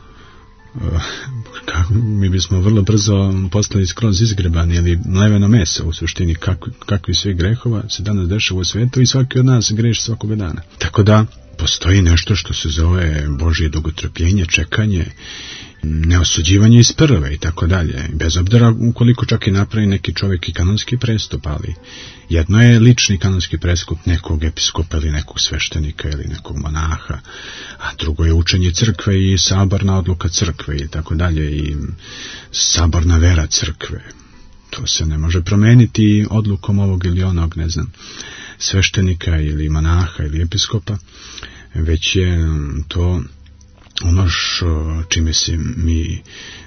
mi bismo vrlo brzo postali skroz izgrebani ili mleveno meso u suštini. Kakvi, kakvi sve grehova se danas dešava u svetu i svaki od nas greši svakoga dana. Tako da postoji nešto što se zove Božje dugotrpljenje, čekanje, neosuđivanje iz prve i tako dalje. Bez obzira ukoliko čak i napravi neki čovjek i kanonski prestup, ali jedno je lični kanonski prestup nekog episkopa ili nekog sveštenika ili nekog monaha, a drugo je učenje crkve i saborna odluka crkve i tako dalje, i saborna vera crkve. To se ne može promeniti odlukom ovog ili onog, ne znam, sveštenika ili monaha ili episkopa, već je to ono čime se mi e,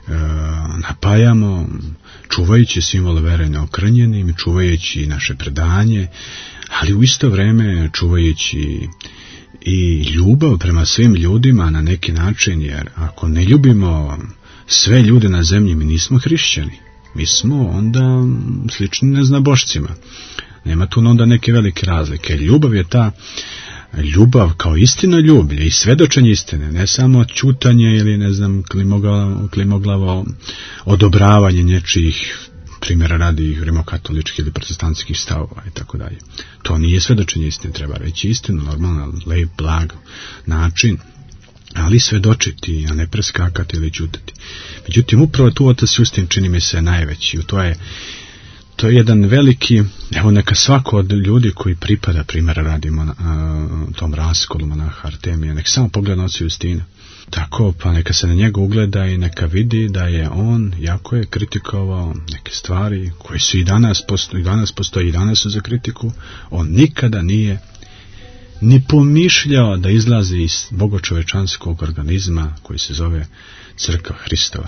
napajamo, čuvajući simbol vere neokrnjenim, čuvajući naše predanje, ali u isto vreme čuvajući i ljubav prema svim ljudima na neki način, jer ako ne ljubimo sve ljude na zemlji, mi nismo hrišćani. Mi smo onda slični neznabošcima. Nema tu onda neke velike razlike. Ljubav je ta ljubav kao istinoljublje i svedočenje istine, ne samo ćutanje ili ne znam klimoglavo, klimoglavo odobravanje nečijih, primjera radi, rimokatoličkih ili protestantskih stavova i tako dalje. To nije svedočenje istine, treba reći istinu, normalno, lep, blag način, ali svedočiti, a ne preskakati ili ćutati. Međutim, upravo tu otac Justin čini mi se najveći, to je To je jedan veliki, evo neka svako od ljudi koji pripada, primjera radimo na tom raskolu monaha Artemija, nek samo pogleda na oca Justina. Tako, pa neka se na njega ugleda i neka vidi da je on, jako je kritikovao neke stvari koje su i danas postoji, i danas postoji, i danas su za kritiku. On nikada nije ni pomišljao da izlazi iz bogočovečanskog organizma koji se zove Crkva Hristova.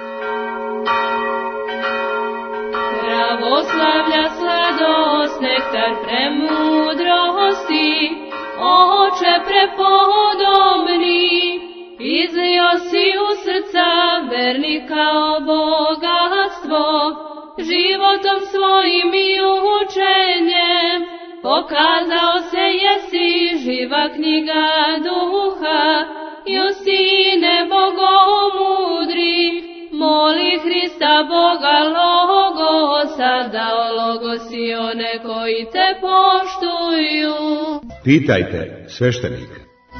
Pravoslavlja sladost, nektar premudrosti, oče prepodobni, izlio si u srca vernika o bogatstvo, životom svojim i učenjem, pokazao se jesi živa knjiga duha, Justine bogomudri, moli Hrista Boga Logosa, da ologosi one koji te poštuju. Pitajte sveštenik.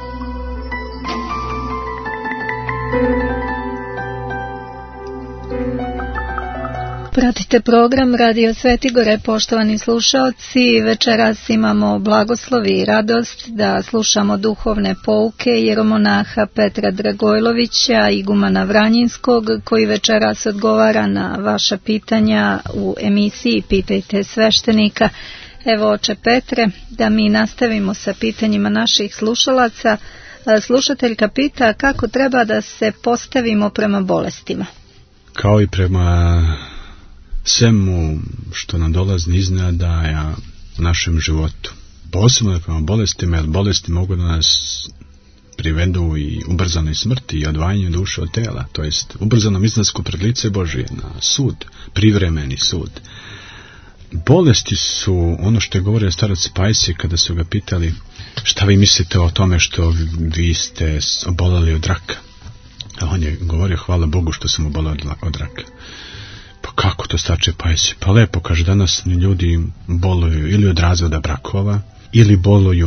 Pratite program Radio Svetigore, poštovani slušaoci. Večeras imamo blagoslov i radost da slušamo duhovne pouke jeromonaha Petra Dragojlovića, igumana Vranjinskog, koji večeras odgovara na vaša pitanja u emisiji Pitajte sveštenika. Evo, oče Petre, da mi nastavimo sa pitanjima naših slušalaca. Slušateljka pita kako treba da se postavimo prema bolestima. Kao i prema svemu što nam dolazi iznenada u našem životu. Posebno je prema bolestima, jer bolesti mogu da nas privedu i ubrzanoj smrti i odvajanju duše od tela, to jest ubrzanom izlasku pred lice Božije na sud, privremeni sud. Bolesti su ono što je govorio starac Pajsi kada su ga pitali šta vi mislite o tome što vi ste oboleli od raka. A on je govorio hvala Bogu što sam oboleo od raka. Pa kako to stače Pajsi? Pa lepo, kaže, danas ljudi boluju ili od razvoda brakova, ili boluju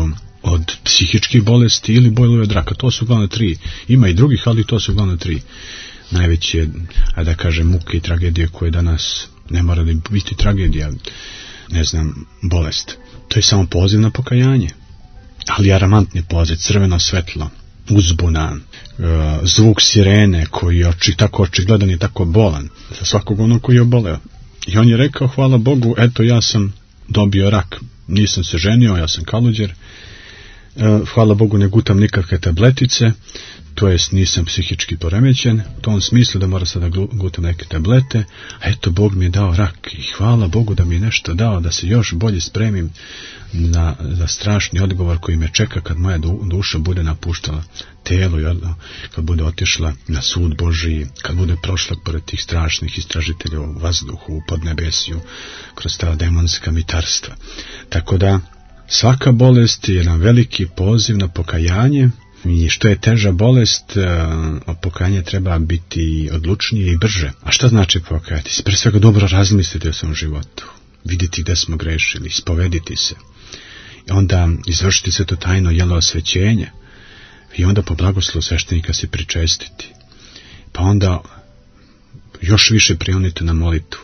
od psihičkih bolesti ili bolove od raka. To su uglavnom tri. Ima i drugih, ali to su uglavnom tri. Najveće, a da kažem, muke i tragedije koje danas ne mora da biti tragedija, ne znam, bolest. To je samo poziv na pokajanje. Ali alarmantni poziv, crveno svetlo, uzbunan, zvuk sirene koji je oči, tako očigledan i tako bolan za svakog onog koji je oboleo. I on je rekao, hvala Bogu, eto ja sam dobio rak, nisam se ženio, ja sam kaluđer, hvala Bogu ne gutam nikakve tabletice, to jest nisam psihički poremećen, u tom smislu da mora sada gutam neke tablete, a eto Bog mi je dao rak i hvala Bogu da mi je nešto dao, da se još bolje spremim na, za strašni odgovor koji me čeka kad moja duša bude napuštala telo i kad bude otišla na sud Božiji, kad bude prošla pored tih strašnih istražitelja u vazduhu, u podnebesju, kroz ta demonska mitarstva. Tako da svaka bolest je jedan veliki poziv na pokajanje. I što je teža bolest, pokajanje treba biti odlučnije i brže. A šta znači pokajati se? Pre svega dobro razmisliti o svom životu, vidjeti gde smo grešili, ispovediti se, i onda izvršiti sve to tajno jelo osvećenja, i onda po blagoslovu sveštenika se pričestiti, pa onda još više prioniti na molitvu.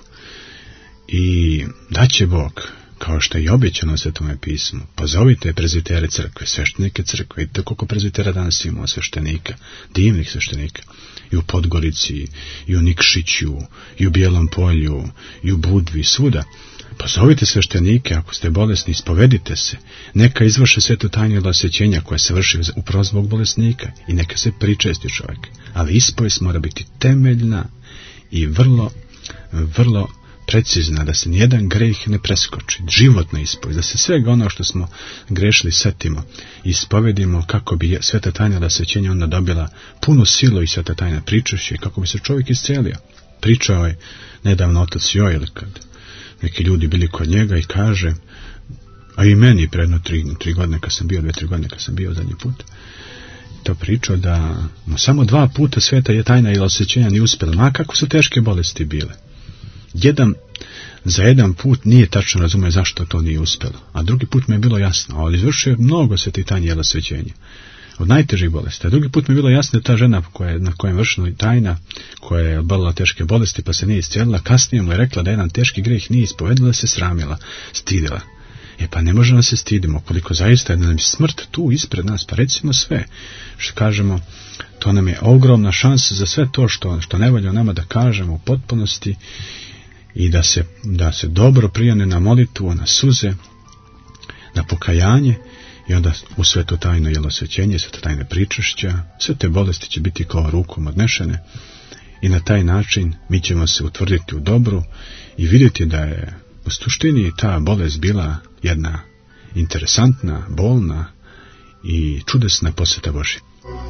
I daće Bog, kao što je i obećano u Svetome pismu, pozovite prezbitere crkve, sveštenike crkve. Vidite koliko prezbitera danas imamo sveštenika, divnih sveštenika, i u Podgorici, i u Nikšiću, i u Bijelom polju, i u Budvi, svuda. Pozovite sveštenike, ako ste bolesni, ispovedite se, neka izvrše sveto tajno osvećenja koje se vrši upravo zbog bolesnika i neka se pričesti čovjek. Ali ispovest mora biti temeljna i vrlo, vrlo precizna, da se nijedan greh ne preskoči, životna ispovest, da se svega ono što smo grešili setimo i ispovedimo, kako bi sveta tajna osvećenja onda dobila punu silu i sveta tajna pričašće, kako bi se čovjek iscelio. Pričao je nedavno otac Joel, kad neki ljudi bili kod njega i kaže, a i meni predno tri, tri godine kad sam bio, dve, tri godine kad sam bio zadnji put, to pričao da mu samo dva puta sveta je tajna ili osvećenja nije uspjela, ma kako su teške bolesti bile. Jedan, za jedan put nije tačno razumio zašto to nije uspjelo, a drugi put mi je bilo jasno, ali izvršio je mnogo sveti tajni jela osvećenja od najtežih bolesti. A drugi put mi je bilo jasno da ta žena koja je, na kojem vršila tajna, koja je obolila teške bolesti pa se nije iscijelila, kasnije mu je rekla da jedan teški greh nije ispovedila, se sramila, stidila. E pa ne možemo se stidimo, koliko zaista je da nam je smrt tu ispred nas, pa recimo sve što kažemo, to nam je ogromna šansa za sve to što, što ne valja nama da kažemo u potpunosti, i da se, da se dobro prijane na molitvu, na suze, na pokajanje, i onda u sveto tajno jelo osvećenje, sveto tajne pričašća, sve te bolesti će biti kao rukom odnešene, i na taj način mi ćemo se utvrditi u dobru i vidjeti da je u suštini ta bolest bila jedna interesantna, bolna i čudesna posveta Božja.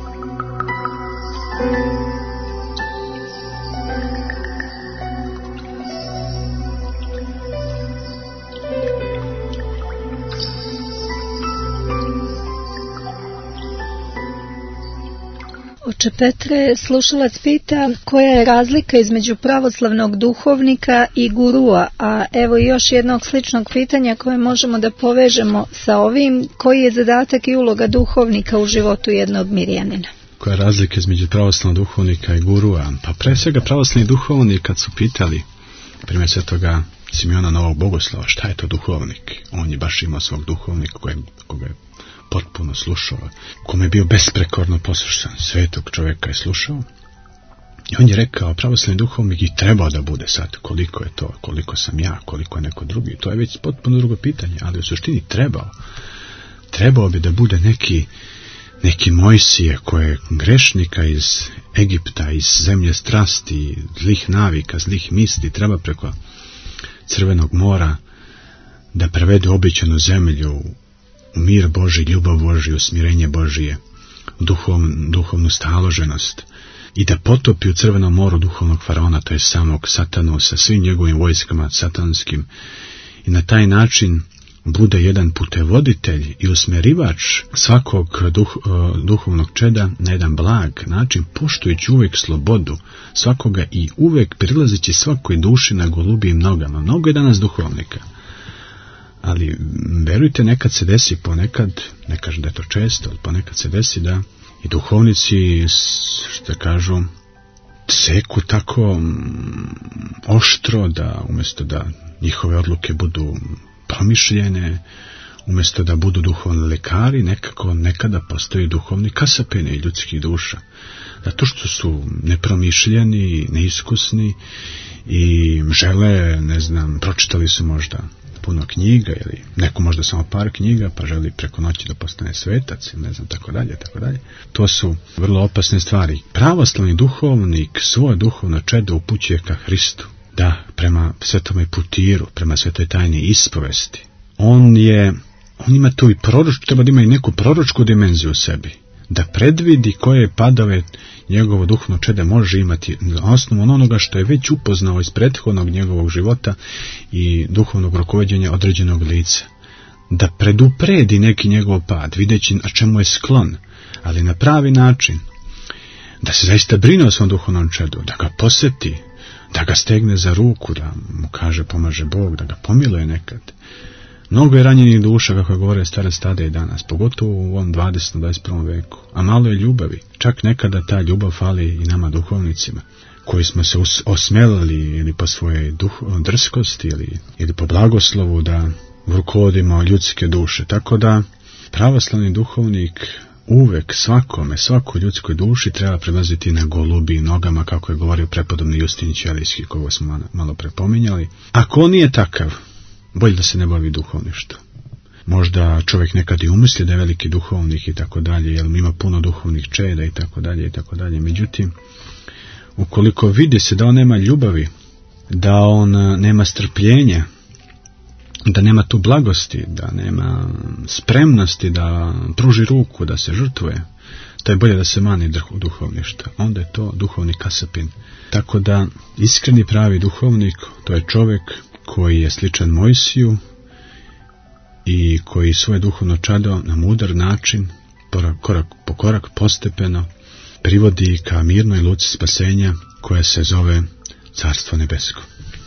Oče Petre, slušalac pita koja je razlika između pravoslavnog duhovnika i gurua, a evo još jednog sličnog pitanja koje možemo da povežemo sa ovim, koji je zadatak i uloga duhovnika u životu jednog mirjanina. Koja je razlika između pravoslavnog duhovnika i gurua? Pa pre svega pravoslavni duhovnik, kad su pitali primjer svetoga Simeona Novog Bogoslova, šta je to duhovnik? On je baš imao svog duhovnika koje, koga je potpuno slušao, kome je bio besprekorno poslušan, svetog čovjeka je slušao, i on je rekao, pravoslavni duhovnik i trebao da bude sad, koliko je to, koliko sam ja, koliko je neko drugi, to je već potpuno drugo pitanje, ali u suštini trebao, trebao bi da bude neki, neki Mojsije, koje je grešnika iz Egipta, iz zemlje strasti, zlih navika, zlih misli, treba preko Crvenog mora da prevede obećanu zemlju u mir Božji, ljubav Božju, smirenje Božije, duhov, duhovnu staloženost, i da potopi u Crvenom moru duhovnog faraona, to je samog Satanu sa svim njegovim vojskama satanskim, i na taj način bude jedan putevoditelj i usmerivač svakog duh, duhovnog čeda na jedan blag način, poštujući uvijek slobodu svakoga i uvijek prilazeći svakoj duši na golubijim nogama. Mnogo je danas duhovnika, Ali verujte, nekad se desi, ponekad, ne kažem da je to često, ali ponekad se desi da i duhovnici, što kažu, seku tako oštro da umjesto da njihove odluke budu promišljene, umjesto da budu duhovni lekari, nekako nekada postoji duhovni kasapini ljudskih duša. Zato što su nepromišljeni, neiskusni i žele, ne znam, pročitali su možda puno knjiga ili neko možda samo par knjiga pa želi preko noći da postane svetac ili ne znam, tako dalje, tako dalje. To su vrlo opasne stvari. Pravoslavni duhovnik svoje duhovno čedo upućuje ka Hristu. Da, prema svetome putiru, prema svetoj tajni ispovesti. On je, on ima tu i proroč, treba da ima i neku proročku dimenziju u sebi. Da predvidi koje padove njegovo duhovno čede može imati na osnovu onoga što je već upoznao iz prethodnog njegovog života i duhovnog rukovođenja određenog lica. Da predupredi neki njegov pad, videći na čemu je sklon, ali na pravi način. Da se zaista brine o svom duhovnom čedu, da ga posjeti, da ga stegne za ruku, da mu kaže pomaže Bog, da ga pomiluje nekad. Mnogo je ranjenih duša, kako govore stare stade i danas, pogotovo u ovom dvadesetom dvadeset prvom veku. A malo je ljubavi. Čak nekada ta ljubav fali i nama duhovnicima, koji smo se osmelili ili po svojej duh, drskosti ili, ili po blagoslovu da rukovodimo ljudske duše. Tako da pravoslavni duhovnik uvek svakome, svakoj ljudskoj duši treba prelaziti na golubi nogama, kako je govorio prepodobni Justin Ćelijski, koga smo malo prepominjali. Ako on nije takav, bolje da se ne bavi duhovništvom. Možda čovjek nekad i umisli da je veliki duhovnik i tako dalje, jer ima puno duhovnih čeda i tako dalje i tako dalje. Međutim, ukoliko vidi se da on nema ljubavi, da on nema strpljenja, da nema tu blagosti, da nema spremnosti da pruži ruku, da se žrtvuje, to je bolje da se mani duhovništva. Onda je to duhovni kasapin. Tako da iskreni pravi duhovnik, to je čovjek koji je sličan Mojsiju i koji svoje duhovno čado na mudar način, korak po korak, postepeno, privodi ka mirnoj luci spasenja koja se zove Carstvo nebesko.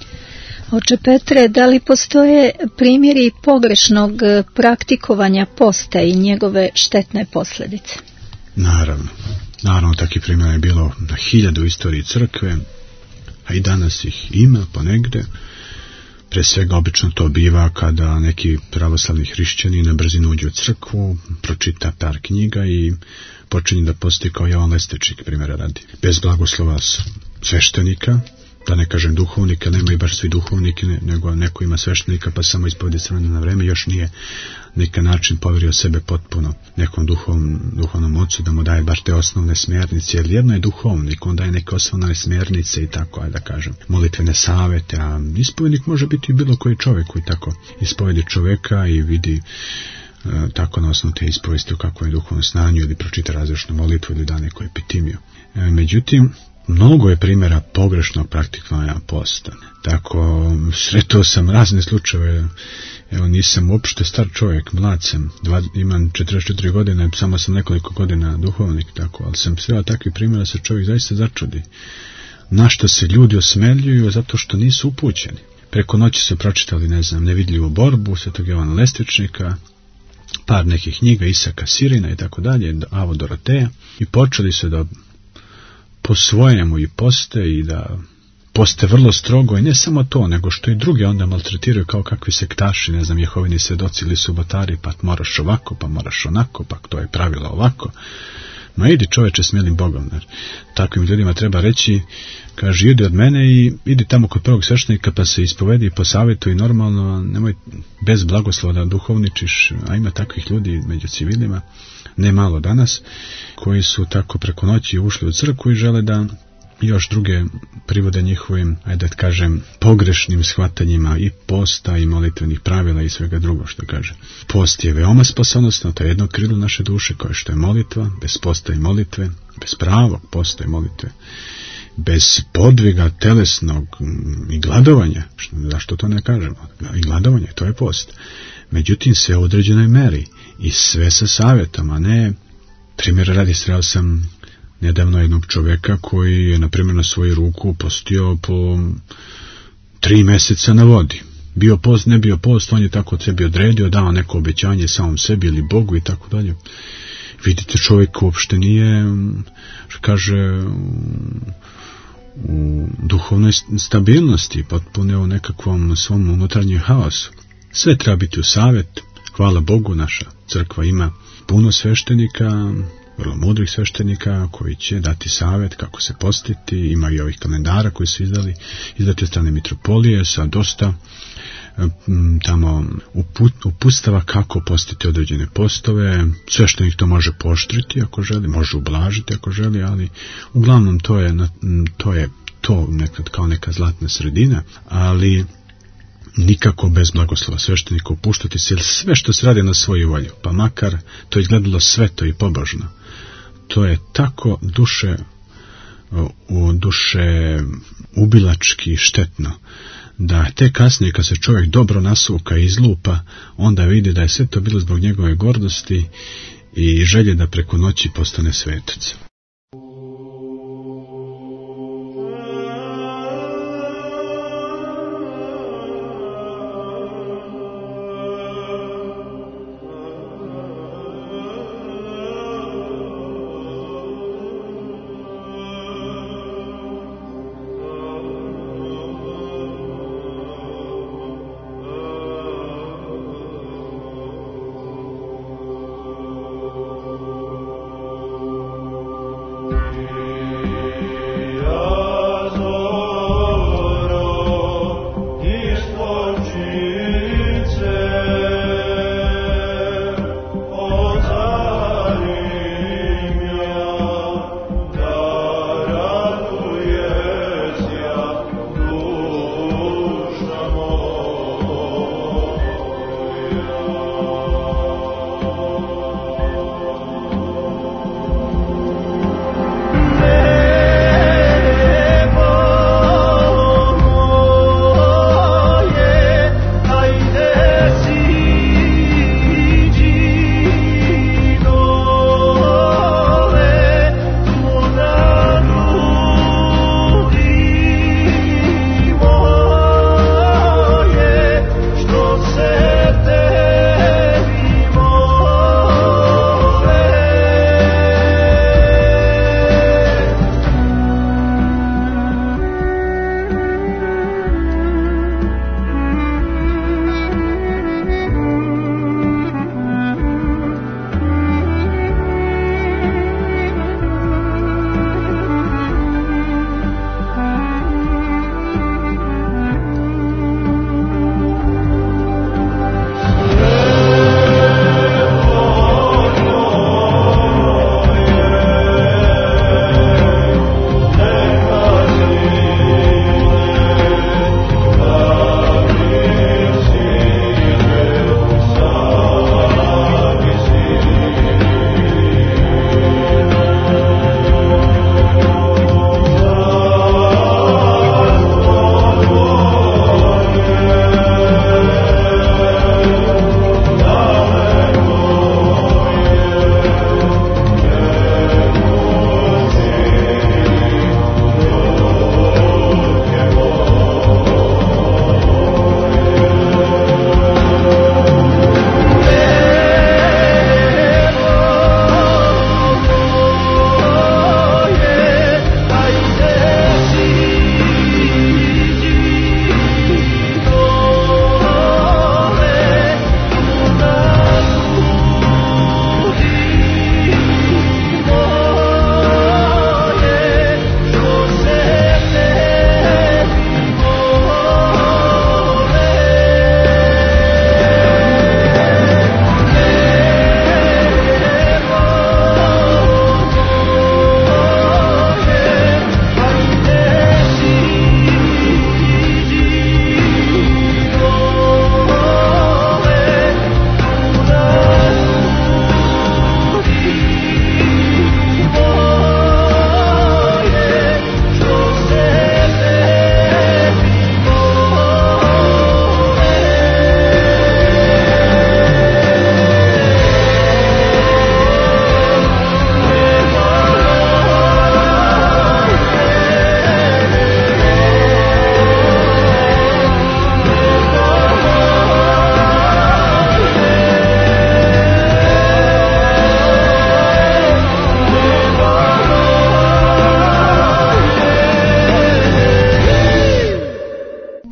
Oče Petre, da li postoje primjeri pogrešnog praktikovanja posta i njegove štetne posljedice? Naravno. Naravno, takih primjera je bilo na hiljadu u istoriji crkve, a i danas ih ima ponegde. Pre svega obično to biva kada neki pravoslavni hrišćani na brzinu uđe u crkvu, pročita par knjiga i počinje da posti kao Jovan Lestečnik, primjera radi. Bez blagoslova sveštenika, da ne kažem duhovnika, nema i baš svi duhovniki, nego neko ima sveštenika pa samo ispovedi s vremena na vreme, još nije neka način poverio sebe potpuno nekom duhovnom, duhovnom ocu da mu daje bar te osnovne smjernice, jer jedno je duhovnik, on daje neke osnovne smjernice i tako, ajde da kažem, molitvene savete, a ispovednik može biti i bilo koji čovjek koji tako ispovedi čovjeka i vidi e, tako na osnovu te ispovesti u kakvom je duhovnom stanju ili pročita različnu molitvu ili da neko epitimiju. E, međutim, mnogo je primjera pogrešnog praktikovanja posta. Tako, sretao sam razne slučajeve. Evo, nisam uopšte star čovjek, mlad sam, dva, imam četrdeset četiri godine, samo sam nekoliko godina duhovnik, tako, ali sam sreo takvih primjera se čovjek zaista začudi. Na što se ljudi osmeljuju zato što nisu upućeni. Preko noći su pročitali, ne znam, Nevidljivu borbu svetog Jovana Lestečnika, par nekih knjiga Isaka Sirina i tako dalje, Avo Doroteja, i počeli su da po svojemu i poste i da poste vrlo strogo i ne samo to, nego što i drugi onda maltretiraju kao kakvi sektaši, ne znam, Jehovini svedoci ili subotari, pa moraš ovako, pa moraš onako, pa to je pravilo ovako. Ma idi čoveče s milim Bogom, jer takvim ljudima treba reći, kaže, idi od mene i idi tamo kod prvog sveštenika pa se ispovedi po savjetu i normalno, nemoj bez blagoslova da duhovničiš, a ima takvih ljudi među civilima, ne malo danas, koji su tako preko noći ušli u crkvu i žele da još druge privode njihovim, ajde da kažem, pogrešnim shvatanjima i posta i molitvenih pravila i svega drugo što kaže. Post je veoma spasonosno, to je jedno krilo naše duše koje što je molitva, bez posta i molitve, bez pravog posta i molitve, bez podviga telesnog i gladovanja, zašto to ne kažemo, i gladovanje, to je post. Međutim, sve u određenoj meri i sve sa savjetom, a ne, primjer radi, sreo sam nedavno jednog čovjeka koji je, na primjer, na svoju ruku postio po tri mjeseca na vodi. Bio post, ne bio post, on je tako sebi odredio, dao neko obećanje samom sebi ili Bogu i tako dalje. Vidite, čovjek uopšte nije, što kaže, u duhovnoj stabilnosti, potpuno u nekakvom svom unutarnjem haosu. Sve treba biti u savjet. Hvala Bogu, naša crkva ima puno sveštenika, vrlo mudrih sveštenika koji će dati savjet kako se postiti. Ima i ovih kalendara koji su izdali, izdati od strane mitropolije sa dosta tamo uputstava kako postiti određene postove. Sveštenik to može pooštriti ako želi, može ublažiti ako želi, ali uglavnom to je to je to nekad kao neka zlatna sredina, ali nikako bez blagoslova sveštenika upuštati se, jer sve što se radi na svoju volju, pa makar to izgledalo sveto i pobožno, to je tako duše u duše ubilački štetno, da te kasnije kad se čovjek dobro nasuka i izlupa, onda vidi da je sve to bilo zbog njegove gordosti i želje da preko noći postane svetac.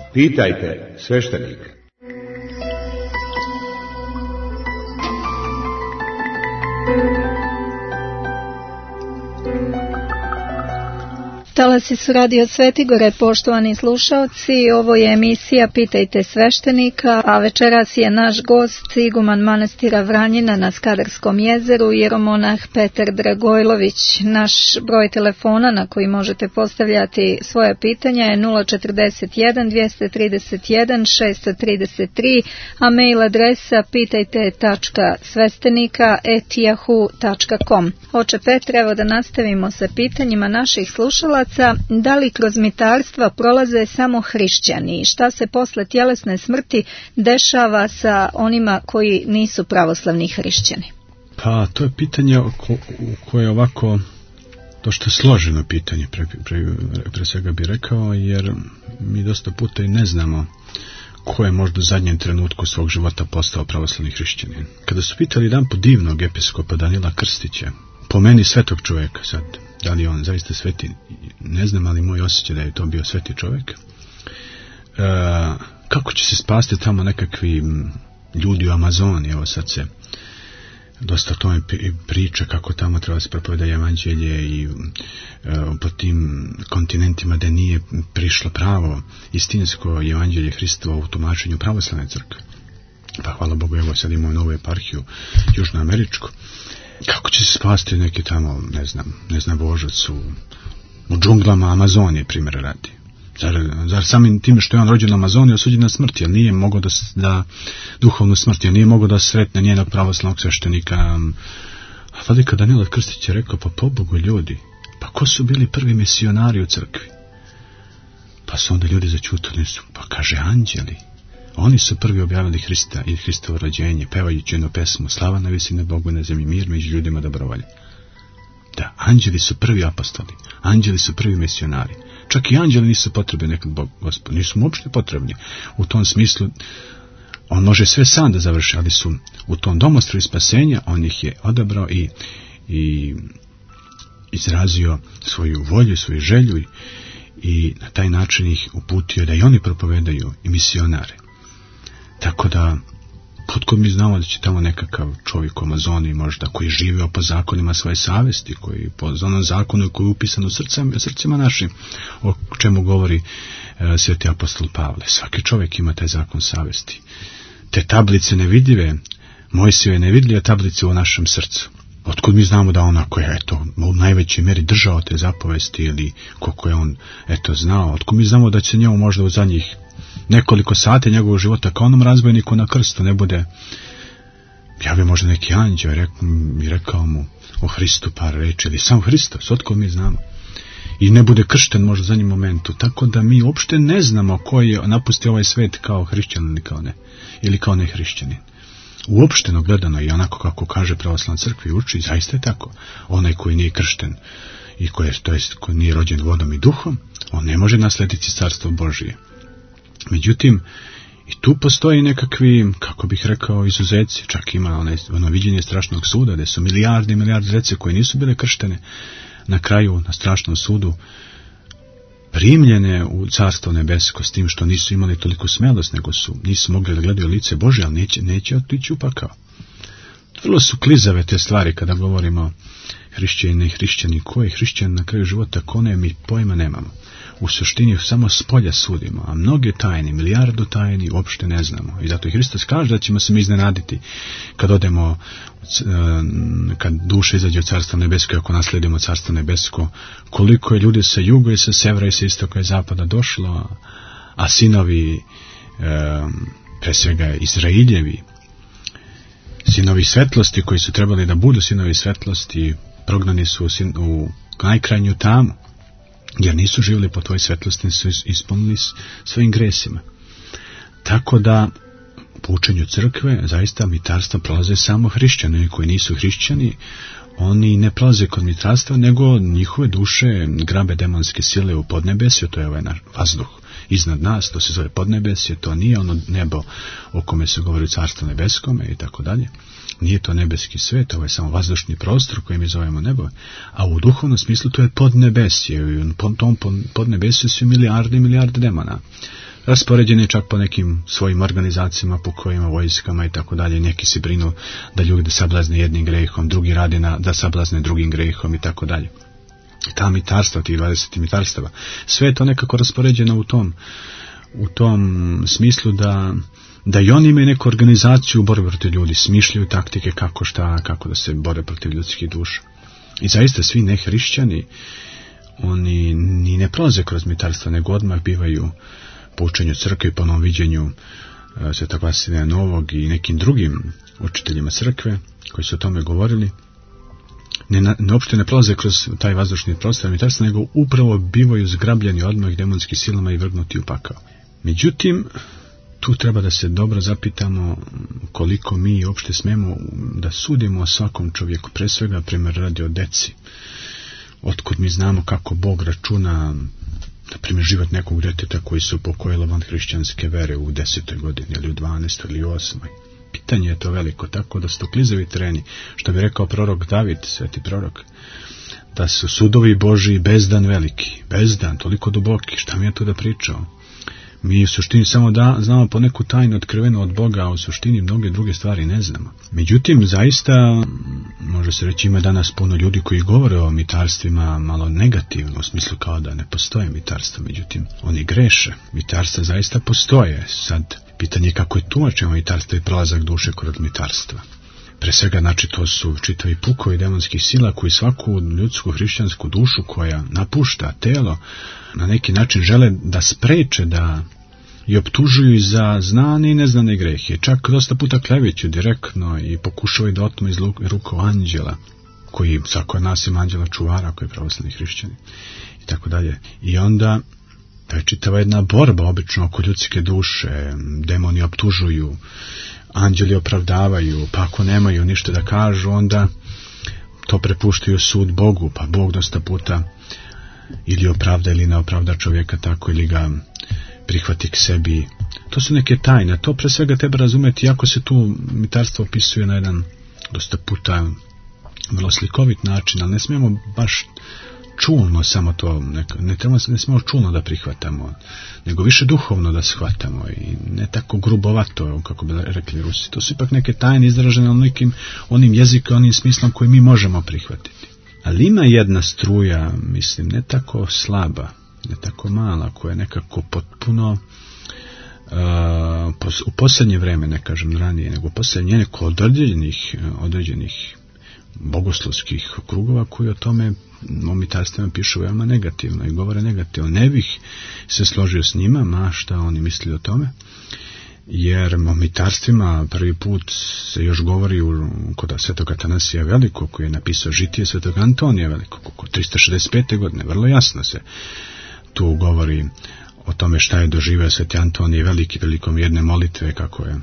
Pitajte sveštenika. Talasi su radio Svetigore, poštovani slušalci, ovo je emisija Pitajte sveštenika, a večeras je naš gost iguman manastira Vranjina na Skadarskom jezeru, jeromonah Petar Dragojlović. Naš broj telefona na koji možete postavljati svoje pitanja je nula četrdeset jedan dvjesto trideset jedan šesto trideset tri, a mail adresa pitajte tačka sveštenika et yahoo tačka com. Oče Petre, evo da nastavimo sa pitanjima naših slušalaca. Da li kroz mitarstva prolaze samo hrišćani? Šta se posle tjelesne smrti dešava sa onima koji nisu pravoslavni hrišćani? Pa to je pitanje oko, koje je ovako dosta složeno pitanje, pre, pre, pre svega bih rekao, jer mi dosta puta i ne znamo ko je možda u zadnjem trenutku svog života postao pravoslavni hrišćanin. Kada su pitali jedan po divnog episkopa Danila Krstića, po meni svetog čovjeka, sad, da li je on zaista sveti, ne znam, ali moj osjećaj da je to bio sveti čovjek, e, kako će se spasti tamo nekakvi ljudi u Amazoni, evo sad se dosta o tome priča kako tamo treba se propoveda evanđelje i e, po tim kontinentima da nije prišlo pravo istinsko evanđelje Hristovo u tumačenju pravoslavne crkve. Pa hvala Bogu, evo sad imamo novu eparhiju južnoameričku. Kako će se spasti neki tamo, ne znam, ne znam božac u, u džunglama Amazonije, primjer radi. Zar, zar samim time što je on rođen u Amazoniji osuđen na smrt, jer nije mogao da, da duhovnu smrt, jer nije mogao da sretne njenog pravoslavnog sveštenika. A vladika Danila Krstić je rekao, pa pobogu ljudi, pa ko su bili prvi misionari u crkvi? Pa su onda ljudi začutili su, pa kaže anđeli. Oni su prvi objavili Hrista i Hristovo rođenje, pevajući jednu pesmu, slava na visine Bogu, na zemlji mir, među ljudima dobrovolje. Da, anđeli su prvi apostoli, anđeli su prvi misionari. Čak i anđeli nisu potrebni nekad Bog, Gospod, nisu mu uopšte potrebni. U tom smislu, on može sve sam da završi, ali su u tom domostru spasenja, on ih je odabrao i, i izrazio svoju volju, svoju želju i, i na taj način ih uputio da i oni propovedaju i misionare. Tako da, potkud mi znamo da će tamo nekakav čovjek u Amazoniji možda koji živio po zakonima svoje savesti, koji po onom zakonu koji je upisan u srcima, srcima našim, o čemu govori e, sveti apostol Pavle. Svaki čovjek ima taj zakon savesti. Te tablice nevidljive, Mojsijeve nevidljive tablice u našem srcu. Otkud mi znamo da ona koja je eto, u najvećoj mjeri držao te zapovesti ili koliko je on eto, znao, otkud mi znamo da će njemu možda u zadnjih nekoliko sati njegovog života kao onom razbojniku na krstu ne bude javio možda neki anđeo i rekao, rekao mu o Hristu par reči ili sam Hristos, otkud mi znamo, i ne bude kršten možda u zadnjem momentu, tako da mi uopšte ne znamo ko je napustio ovaj svet kao hrišćanin ili kao ne, ili kao ne hrišćanin. Uopšteno gledano i onako kako kaže pravoslavna crkva i uči, zaista je tako. Onaj koji nije kršten i koji je, to jest, koji nije rođen vodom i duhom, on ne može naslediti carstvo Božije. Međutim, i tu postoji nekakvi, kako bih rekao, izuzeci. Čak ima ono, ono viđenje strašnog suda, gdje su milijardi i milijardi djece koje nisu bile krštene, na kraju na strašnom sudu primljene u carstvo nebesko s tim što nisu imali toliko smelost, nego su, nisu mogli da gledaju lice Božje, ali neće, neće otići u pakao. Vrlo su klizave te stvari kada govorimo hrišćani i hrišćani. Ko je hrišćan na kraju života, ko ne, mi pojma nemamo. U suštini samo s polja sudimo, a mnoge tajne, milijardu tajni uopšte ne znamo. I zato i Hristos kaže da ćemo se mi iznenaditi kad odemo, kad duša izađe od carstva nebesko, ako nasledimo carstvo nebesko, koliko je ljudi sa juga i sa severa i sa istoka i zapada došlo, a sinovi, pre svega Izrailjevi, sinovi svetlosti koji su trebali da budu sinovi svetlosti, prognani su u najkrajnju tamu, jer nisu živjeli po tvojoj svetlosti, su ispunili svojim gresima. Tako da po učenju crkve zaista mitarstva prolaze samo hrišćani. Koji nisu hrišćani, oni ne prolaze kod mitarstva, nego njihove duše grabe demonske sile u podnebesju. To je ovaj naš vazduh iznad nas, to se zove podnebesje, to nije ono nebo o kome se govori u carstvu nebeskome i tako dalje. Nije to nebeski svet, ovo je samo vazdušni prostor koji mi zovemo nebo, a u duhovnom smislu to je podnebesje, i u tom podnebesju su milijarde i milijarde demona. raspoređeni čak po nekim svojim organizacijama, po kojima, vojskama i tako dalje. Neki se brinu da ljudi sablazne jednim grehom, drugi rade na, da sablazne drugim grehom i tako dalje. Ta mitarstva, tih dvadeset mitarstava, sve je to nekako raspoređeno u tom, u tom smislu da, da i oni imaju neku organizaciju u borbi protiv ljudi, smišljaju taktike kako šta, kako da se bore protiv ljudskih duša. I zaista svi nehrišćani, oni ni ne prolaze kroz mitarstva, nego odmah bivaju po učenju crkve, po novom viđenju Svetog Vasilija Novog i nekim drugim učiteljima crkve koji su o tome govorili. Ne, ne, uopšte ne prolaze kroz taj vazdušni prostor mitarstva, nego upravo bivaju zgrabljeni odmah demonskim silama i vrgnuti u pakao. Međutim, tu treba da se dobro zapitamo koliko mi uopšte smemo da sudimo o svakom čovjeku, pre svega primjer radi o deci. Otkud mi znamo kako Bog računa, na primjer, život nekog djeteta koji su pokojili van hrišćanske vere u desetoj godini ili u dvanaestoj ili u osmoj. Pitanje je to veliko, tako da su to klizavi tereni, što bi rekao prorok David, sveti prorok, da su sudovi Božiji bezdan veliki, bezdan, toliko duboki, šta mi je to da pričao? Mi u suštini samo da znamo po neku tajnu otkrivenu od Boga, a u suštini mnoge druge stvari ne znamo. Međutim, zaista, može se reći, ima danas puno ljudi koji govore o mitarstvima malo negativno, u smislu kao da ne postoje mitarstva, međutim, oni greše. Mitarstva zaista postoje. Sad, pitanje je kako je tumačeno mitarstvo i prolazak duše kroz mitarstva. Pre svega, znači, to su čitavi pukovi demonskih sila koji svaku ljudsku hrišćansku dušu koja napušta telo, na neki način žele da spreče, da i optužuju za znane i neznane grehe. Čak dosta puta kleveću direktno i pokušavaju da otmu iz ruku anđela, koji svako od nas ima anđela čuvara, koji je pravoslavni hrišćani i tako dalje. I onda to je čitava jedna borba obično oko ljudske duše, demoni optužuju, anđeli opravdavaju, pa ako nemaju ništa da kažu, onda to prepuštaju sud Bogu, pa Bog dosta puta ili opravda ili ne opravda čovjeka tako, ili ga prihvati k sebi. To su neke tajne, to pre svega treba razumeti, iako se tu mitarstvo opisuje na jedan dosta puta vrlo slikovit način, ali ne smijemo baš čulno samo to, ne, ne, treba, ne smijemo čulno da prihvatamo, nego više duhovno da shvatamo i ne tako grubovato, kako bi rekli Rusi. To su ipak neke tajne izražene nekim onim jezikom, onim smislom koji mi možemo prihvatiti. Ali ima jedna struja, mislim, ne tako slaba, ne tako mala, koja je nekako potpuno uh, pos, u posljednje vreme, ne kažem ranije, nego u posljednje neko određenih, određenih bogoslovskih krugova koji o tome o mitarstvima pišu veoma negativno i govore negativno. Ne bih se složio s njima, ma šta oni misli o tome, jer o mitarstvima prvi put se još govori u, kod svetog Atanasija Velikog, koji je napisao žitije svetog Antonija Velikog, oko tristo šezdeset pete. godine. Vrlo jasno se tu govori o tome šta je doživio sveti Antonije Veliki prilikom jedne molitve, kako je uh,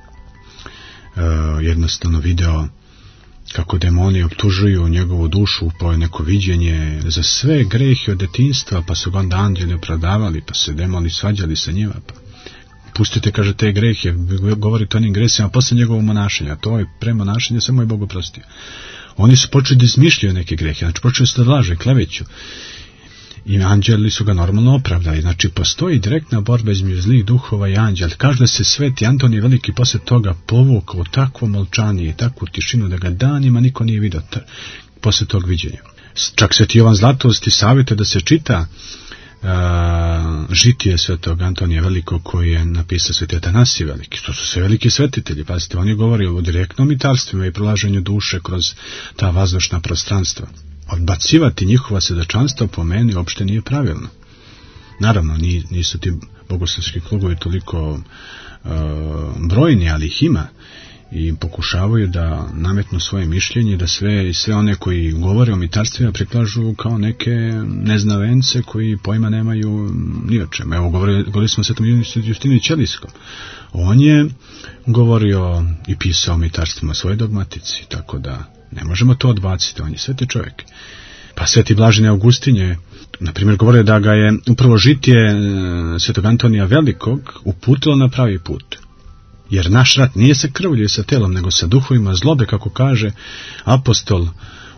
jednostavno video kako demoni optužuju njegovu dušu po neko viđenje za sve grehe od detinjstva, pa su ga onda anđeli opravdavali, pa se demoni svađali sa njima, pa pustite, kaže, te grehe, govorite o onim gresima posle njegovog monašenja, to je premonašenje, samo je Bog oprostio. Oni su počeli da izmišljaju neke grehe, znači počeli su da laže, kleveću, i anđeli su ga normalno opravdali. Znači postoji direktna borba između zlih duhova i anđela. Kaže da se sveti Antonije Veliki posle toga povukao u takvo molčanje i takvu tišinu da ga danima niko nije vidio posle tog viđenja. Čak sveti Jovan Zlatosti savjetuje da se čita uh, žitije svetog Antonija Velikog koji je napisao sveti Atanasije Veliki. To su sve veliki svetitelji. Pazite, oni govori o direktnom mitarstvima i prolaženju duše kroz ta vazdušna prostranstva. Odbacivati njihova svedočanstva po meni uopšte nije pravilno. Naravno, nisu ti bogoslovski krugovi toliko uh, brojni, ali ih ima i pokušavaju da nametnu svoje mišljenje, da sve, sve one koji govore o mitarstvima priklažu kao neke neznavence koji pojma nemaju ni o čemu. Evo, govorili, govorili smo o svetom Justinu Ćelijskom. On je govorio i pisao o mitarstvima svoje dogmatici, tako da ne možemo to odbaciti, on je sveti čovjek. Pa sveti Blaženi Augustin je, na primjer, govorio da ga je upravo žitije svetog Antonija Velikog uputilo na pravi put. Jer naš rat nije sa krvlju i sa telom, nego sa duhovima zlobe, kako kaže apostol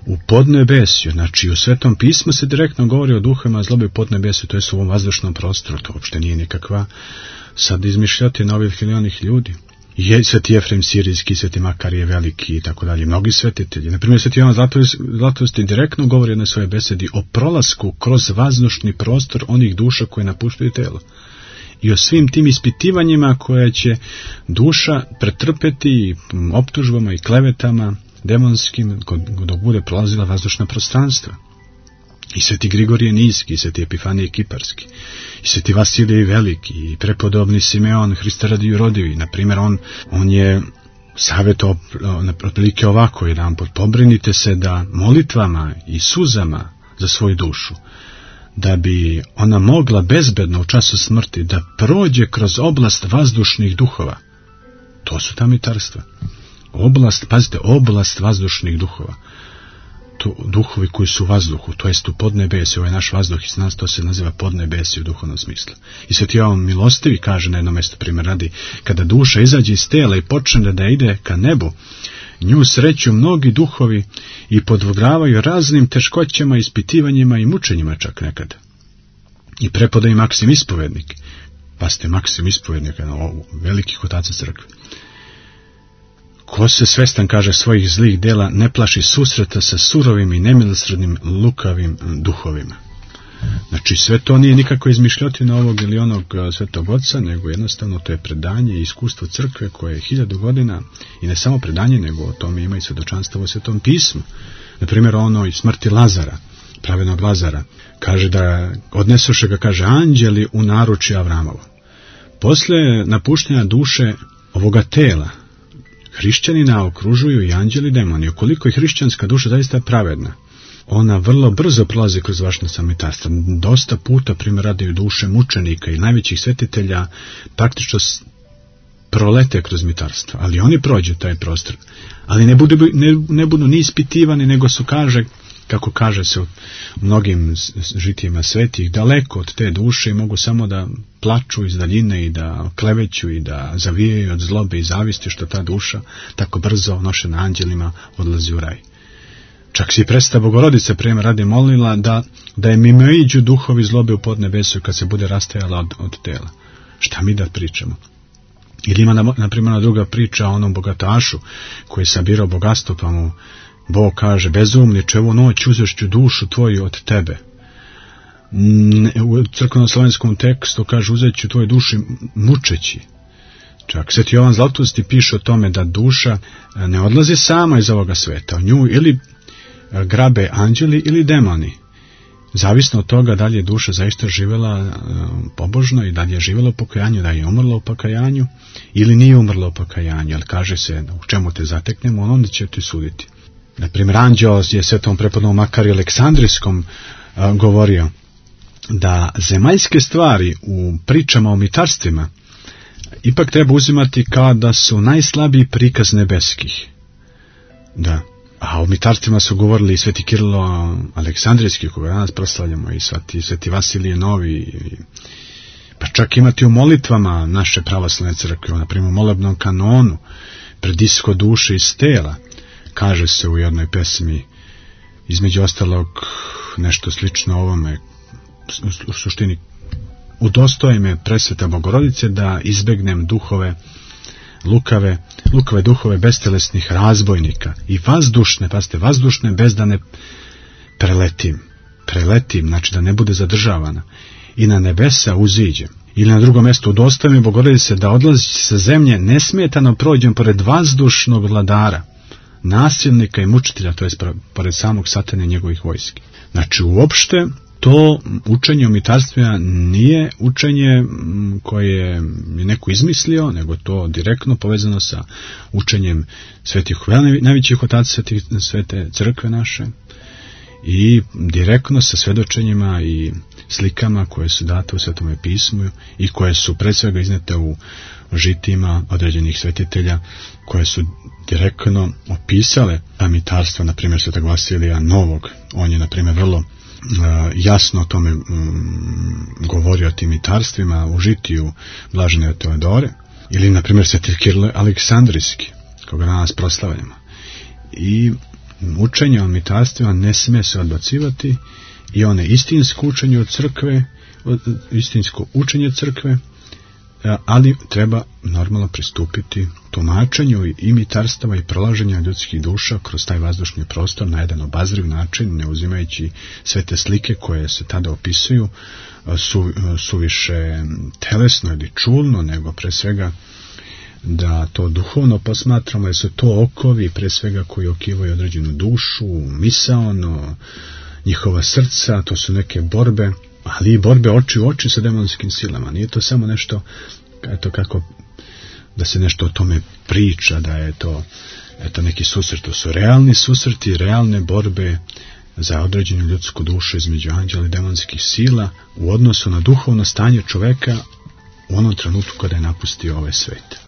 u podnebesju, znači u Svetom pismu se direktno govori o duhovima zlobe u podnebesju, to je u ovom vazdušnom prostoru, to uopšte nije nikakva sad izmišljotina ovih ili onih ljudi. Je Sveti Efrem Sirijski, Sveti Makarije Veliki i tako dalje, mnogi svetitelji. Naprimjer, Sveti Jovan Zlatovosti direktno govori na svojoj besedi o prolasku kroz vazdušni prostor onih duša koje napuštaju telo. I o svim tim ispitivanjima koje će duša pretrpeti optužbama i klevetama demonskim dok bude prolazila vazdušna prostranstva. I Sveti Grigorije Nijski, i Sveti Epifanije Kiparski, i Sveti Vasilije Veliki, i prepodobni Simeon Hristoradiju Rodivi. Naprimjer, on, on je savjeto otprilike ovako, jedan put pobrinite se da molitvama i suzama za svoju dušu, da bi ona mogla bezbedno u času smrti da prođe kroz oblast vazdušnih duhova. To su ta mitarstva. Oblast, pazite, oblast vazdušnih duhova. To, duhovi koji su u vazduhu, to jest u podnebesju, ovaj naš vazduh iz nas, to se naziva podnebesje u duhovnom smislu. I Sveti Jovan Milostivi kaže na jednom mjestu, primjer radi, kada duša izađe iz tela i počne da ide ka nebu, nju sreću mnogi duhovi i podvrgavaju raznim teškoćama, ispitivanjima i mučenjima čak nekada. I prepoda i Maksim Ispovednik, pa ste Maksim Ispovednik, velikih otaca crkve. Ko se svestan, kaže, svojih zlih dela, ne plaši susreta sa surovim i nemilosrdnim lukavim duhovima. Znači, sve to nije nikako izmišljotina ovog ili onog Svetog Oca, nego jednostavno to je predanje i iskustvo crkve koje je hiljadu godina, i ne samo predanje, nego o tome ima i svedočanstvo u Svetom pismu. Naprimjer, ono i smrti Lazara, pravednog Lazara, kaže da odnesoše ga, kaže, anđeli u naručje Avramovo. Posle napuštanja duše ovoga tela, hrišćanina okružuju i anđeli demoni. Ukoliko je hrišćanska duša zaista pravedna, ona vrlo brzo prolazi kroz vašna samitarstva. Dosta puta primjer radi duše mučenika i najvećih svetitelja praktično prolete kroz mitarstva, ali oni prođu taj prostor. Ali ne budu, ne, ne budu ni ispitivani, nego su, kaže, kako kaže se u mnogim žitijima svetih, daleko od te duše i mogu samo da plaču iz daljine i da kleveću i da zavijaju od zlobe i zavisti što ta duša tako brzo nošena anđelima odlazi u raj. Čak si presta Bogorodice prema radi molila da, da je mimoiđu duhovi zlobe u podnebesu kad se bude rastajala od, od tela. Šta mi da pričamo? Ili ima, na, na primjer, druga priča o onom bogatašu koji je sabirao bogatstvo, pa mu Bog kaže, bezumniče, ovu noć uzešću dušu tvoju od tebe. U crkveno-slovenskom tekstu kaže, uzet ću tvoju dušu mučeći. Čak Sveti Jovan Zlatovosti piše o tome da duša ne odlazi sama iz ovoga sveta. U nju ili grabe anđeli ili demoni. Zavisno od toga da li je duša zaista živjela pobožno i da li je živjela u pokajanju, da je umrla u pokajanju ili nije umrla u pokajanju. Ali kaže se, u čemu te zateknemo, onda će ti suditi. Naprimjer, anđeo je svetom prepodnom Makariju Aleksandrijskom a, govorio da zemaljske stvari u pričama o mitarstvima ipak treba uzimati kao da su najslabiji prikaz nebeskih. Da. A o mitarstvima su govorili i Sveti Kirilo Aleksandrijski, koga danas proslavljamo, i Sveti, Sveti Vasilije Novi, i, pa čak imati u molitvama naše pravoslavne crkve, na primjer u molebnom kanonu, pred ishod duše iz tela, kaže se u jednoj pesmi, između ostalog nešto slično ovome, u suštini, udostoji me presveta Bogorodice da izbegnem duhove lukave, lukave duhove bestelesnih razbojnika i vazdušne, pazite, vazdušne bez da ne preletim, preletim, znači da ne bude zadržavana, i na nebesa uziđem. Ili na drugom mjestu, udostoji me Bogorodice da odlazi sa zemlje nesmetano prođem pored vazdušnog vladara, nasilnika i mučitelja, to je pored samog satana i njegovih vojski. Znači, uopšte, to učenje o mitarstvima nije učenje koje je neko izmislio, nego to direktno povezano sa učenjem svetih, najvećih otaca svete crkve naše, i direktno sa svedočenjima i slikama koje su date u Svetome pismu i koje su pred svega iznete u žitima određenih svetitelja, koje su direktno opisale ta mitarstva, na primjer Svetog Vasilija Novog. On je, na primjer, vrlo uh, jasno o tome um, govorio o tim mitarstvima u žitiju Blažene Teodore, ili, na primjer, Sveti Kirilo Aleksandrijski, koga danas proslavljamo. I učenja o mitarstvima ne smije se odbacivati i one istinsko učenje od crkve, istinsko učenje crkve, ali treba normalno pristupiti tumačenju i mitarstava i prolaženja ljudskih duša kroz taj vazdušni prostor na jedan obazriv način, ne uzimajući sve te slike koje se tada opisuju su, su više telesno ili čulno, nego pre svega da to duhovno posmatramo, jer su to okovi pre svega koji okivaju određenu dušu, misaono, njihova srca, to su neke borbe, ali i borbe oči u oči sa demonskim silama. Nije to samo nešto, eto kako, da se nešto o tome priča, da je to eto neki susret, to su realni susreti, realne borbe za određenu ljudsku dušu između anđela i demonskih sila u odnosu na duhovno stanje čoveka u onom trenutku kada je napustio ovaj svet.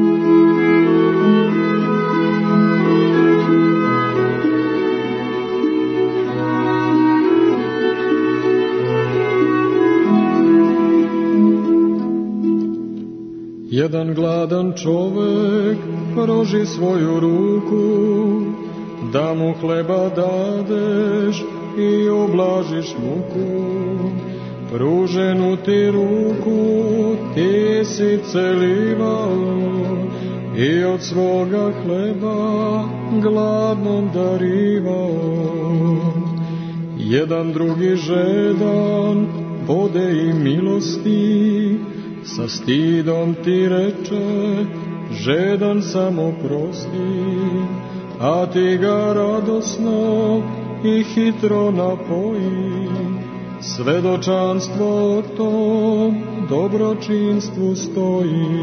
Jedan gladan čovek pruži svoju ruku, da mu hleba dadeš i oblažiš muku. Pruženu ti ruku ti si celivao i od svoga hleba gladnom darivao. Jedan drugi žedan vode i milosti, sa stidom ti reče, žedan samo prosti, a ti ga radosno i hitro napoji. Svedočanstvo o tom dobročinstvu stoji.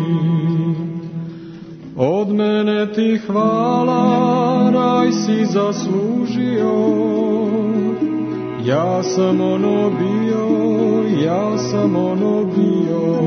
Od mene ti hvala, raj si zaslužio, ja sam ono bio, ja sam ono bio.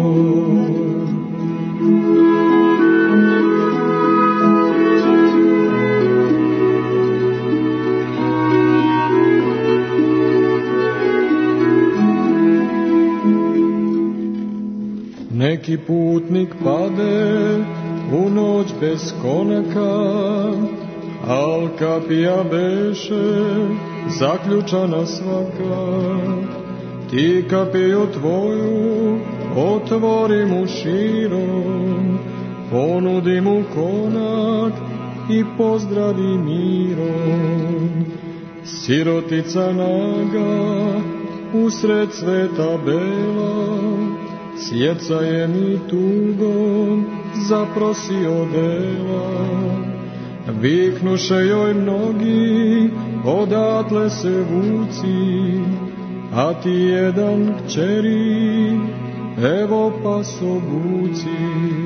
Neki putnik pade u noć bez konaka, al kapija beše zaključana svaka. Ti kapiju tvoju otvori mu širom, ponudi mu konak i pozdravi mirom. Sirotica naga usred sveta bela, sjecajem i tugom zaprosi odela. Viknuše joj mnogi, odatle se vuci, a ti jedan kćeri, evo pas obuci.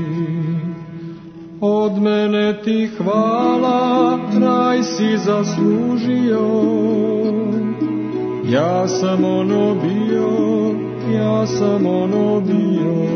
Od mene ti hvala, raj si zaslužio, ja sam ono bio, ja sam ono bio.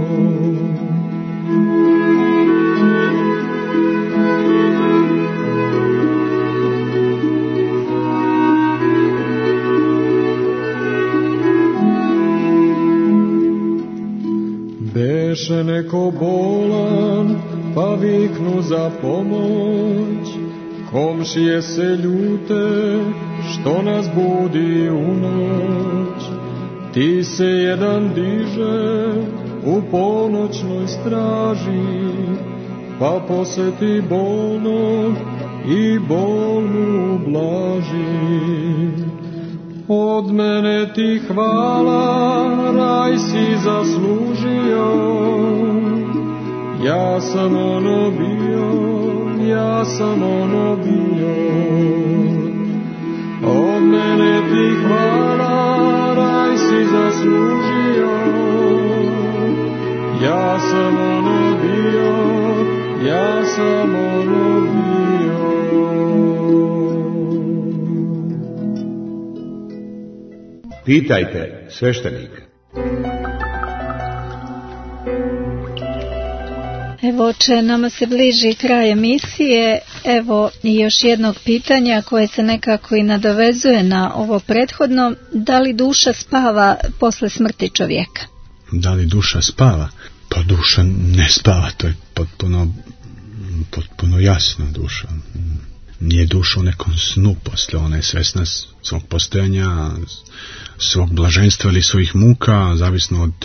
Beše neko bolan, pa viknu za pomoć, komšije se ljute, što nas budi u noć. Ti se jedan diže u ponoćnoj straži, pa poseti bolnog i bolnu blaži. Od mene ti hvala, raj si zaslužio, ja sam ono bio, ja sam ono bio. Od mene ti hvala, raj si zaslužio, ja sam ono bio, ja sam ono bio. Pitajte sveštenika. Evo, oče, nama se bliži kraj emisije. Evo i još jednog pitanja koje se nekako i nadovezuje na ovo prethodno. Da li duša spava posle smrti čovjeka? Da li duša spava? Pa duša ne spava, to je potpuno, potpuno jasno. Duša nije duša u nekom snu posle, ona je svesna svog postojanja, svog blaženstva ili svojih muka, zavisno od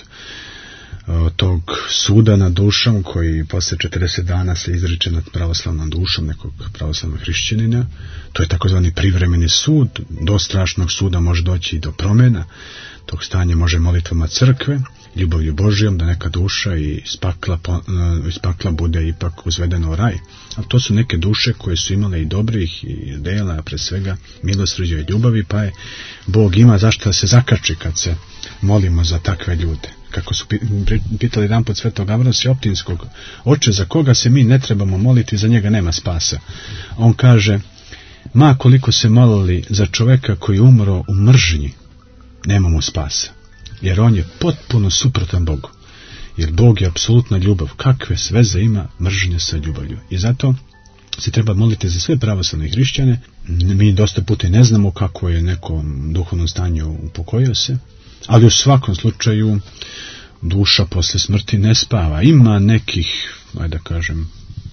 tog suda nad dušom koji posle četrdeset dana se izriče nad pravoslavnom dušom nekog pravoslavnog hrišćanina. To je takozvani privremeni sud. Do strašnog suda može doći i do promjena. Tog stanja može molitvama crkve, ljubavlju Božijom, da neka duša iz pakla, iz pakla bude ipak uzvedena u raj. A to su neke duše koje su imale i dobrih i dela, a pre svega milosrđa i ljubavi, pa je Bog ima zašto se zakači kad se molimo za takve ljude. Kako su pitali jedan pod svetog Avrosija Optinskog, oče, za koga se mi ne trebamo moliti, za njega nema spasa. On kaže, ma koliko se molili za čoveka koji umro u mržnji, nema mu spasa. Jer on je potpuno suprotan Bogu. Jer Bog je apsolutna ljubav. Kakve veze ima mržnja sa ljubavlju? I zato se treba moliti za sve pravoslavne hrišćane. Mi dosta puta ne znamo kako je nekom duhovnom stanju upokojio se, ali u svakom slučaju duša posle smrti ne spava. Ima nekih, ajde da kažem,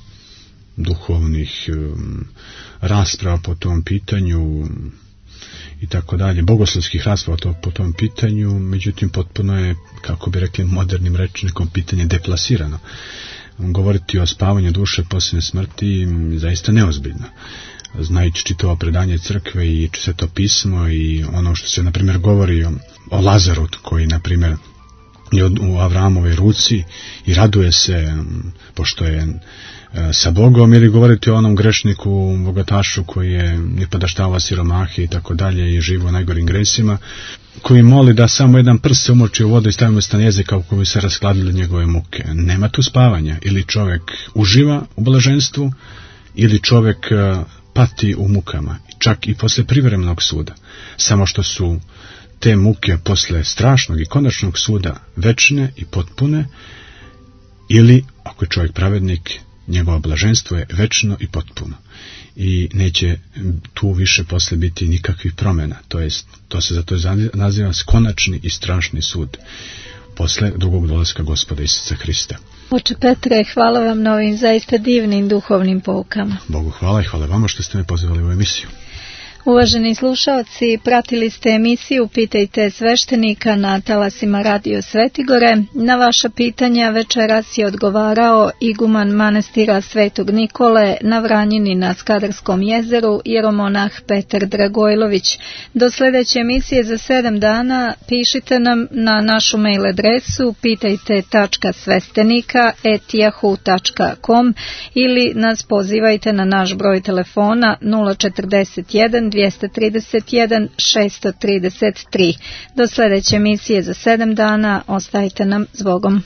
duhovnih um, rasprava po tom pitanju i tako dalje, bogoslovskih rasprava to, po tom pitanju, međutim potpuno je, kako bi rekli modernim rečnikom, pitanje deplasirano. Govoriti o spavanju duše posle smrti zaista neozbiljno. Znajući čitavo predanje crkve i Sveto pismo i ono što se na primjer govori o, o Lazaru, koji na primjer je u Avramovoj ruci i raduje se pošto je e, sa Bogom, ili govoriti o onom grešniku, bogatašu koji je nipodaštava siromahe i tako dalje i živo u najgorim gresima, koji moli da samo jedan prst se umoči u vodu i stavi umesto na jezik kako bi se raskladile njegove muke. Nema tu spavanja. Ili čovjek uživa u blaženstvu, ili čovjek pati u mukama, čak i posle privremenog suda. Samo što su te muke posle strašnog i konačnog suda večne i potpune, ili, ako je čovjek pravednik, njegovo blaženstvo je večno i potpuno. I neće tu više posle biti nikakvih promjena. To jest, to se zato naziva konačni i strašni sud posle drugog dolaska Gospoda Isusa Hrista. Oče Petre, hvala vam na ovim zaista divnim duhovnim poukama. Bogu hvala i hvala vama što ste me pozvali u emisiju. Uvaženi slušaoci, pratili ste emisiju Pitajte sveštenika na talasima Radio Svetigore. Na vaša pitanja večeras je odgovarao iguman manastira Svetog Nikole na Vranjini na Skadarskom jezeru, jeromonah Petar Dragojlović. Do sljedeće emisije za sedam dana pišite nam na našu mail adresu pitajte tačka sveštenika et yahoo tačka com ili nas pozivajte na naš broj telefona nula četrdeset jedan dvjesto trideset jedan šesto trideset tri. Do sljedeće emisije za sedam dana, ostajte nam s Bogom.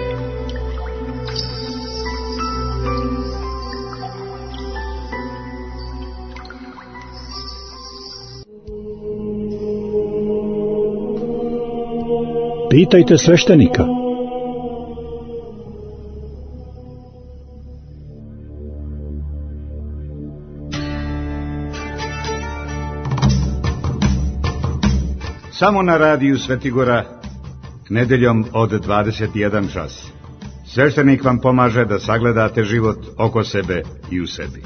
Pitajte sveštenika. Samo na radiju Svetigora, nedeljom od dvadeset jedan čas. Sveštenik vam pomaže da sagledate život oko sebe i u sebi.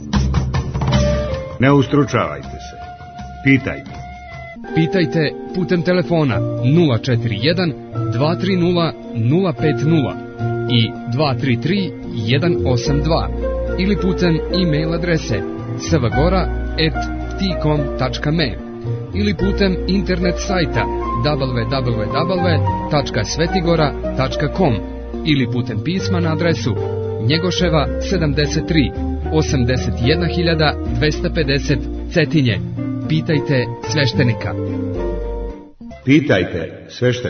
Ne ustručavajte se. Pitajte. Pitajte putem telefona nula četiri jedan dva tri nula nula pet nula i dva tri tri jedan osam dva ili putem e-mail adrese svgora et ptikom tačka me ili putem internet sajta w w w tačka svetigora tačka com ili putem pisma na adresu Njegoševa sedamdeset tri osamdeset jedna hiljada dvesta pedeset Cetinje. Pitajte sveštenika. Pitajte sveštenika.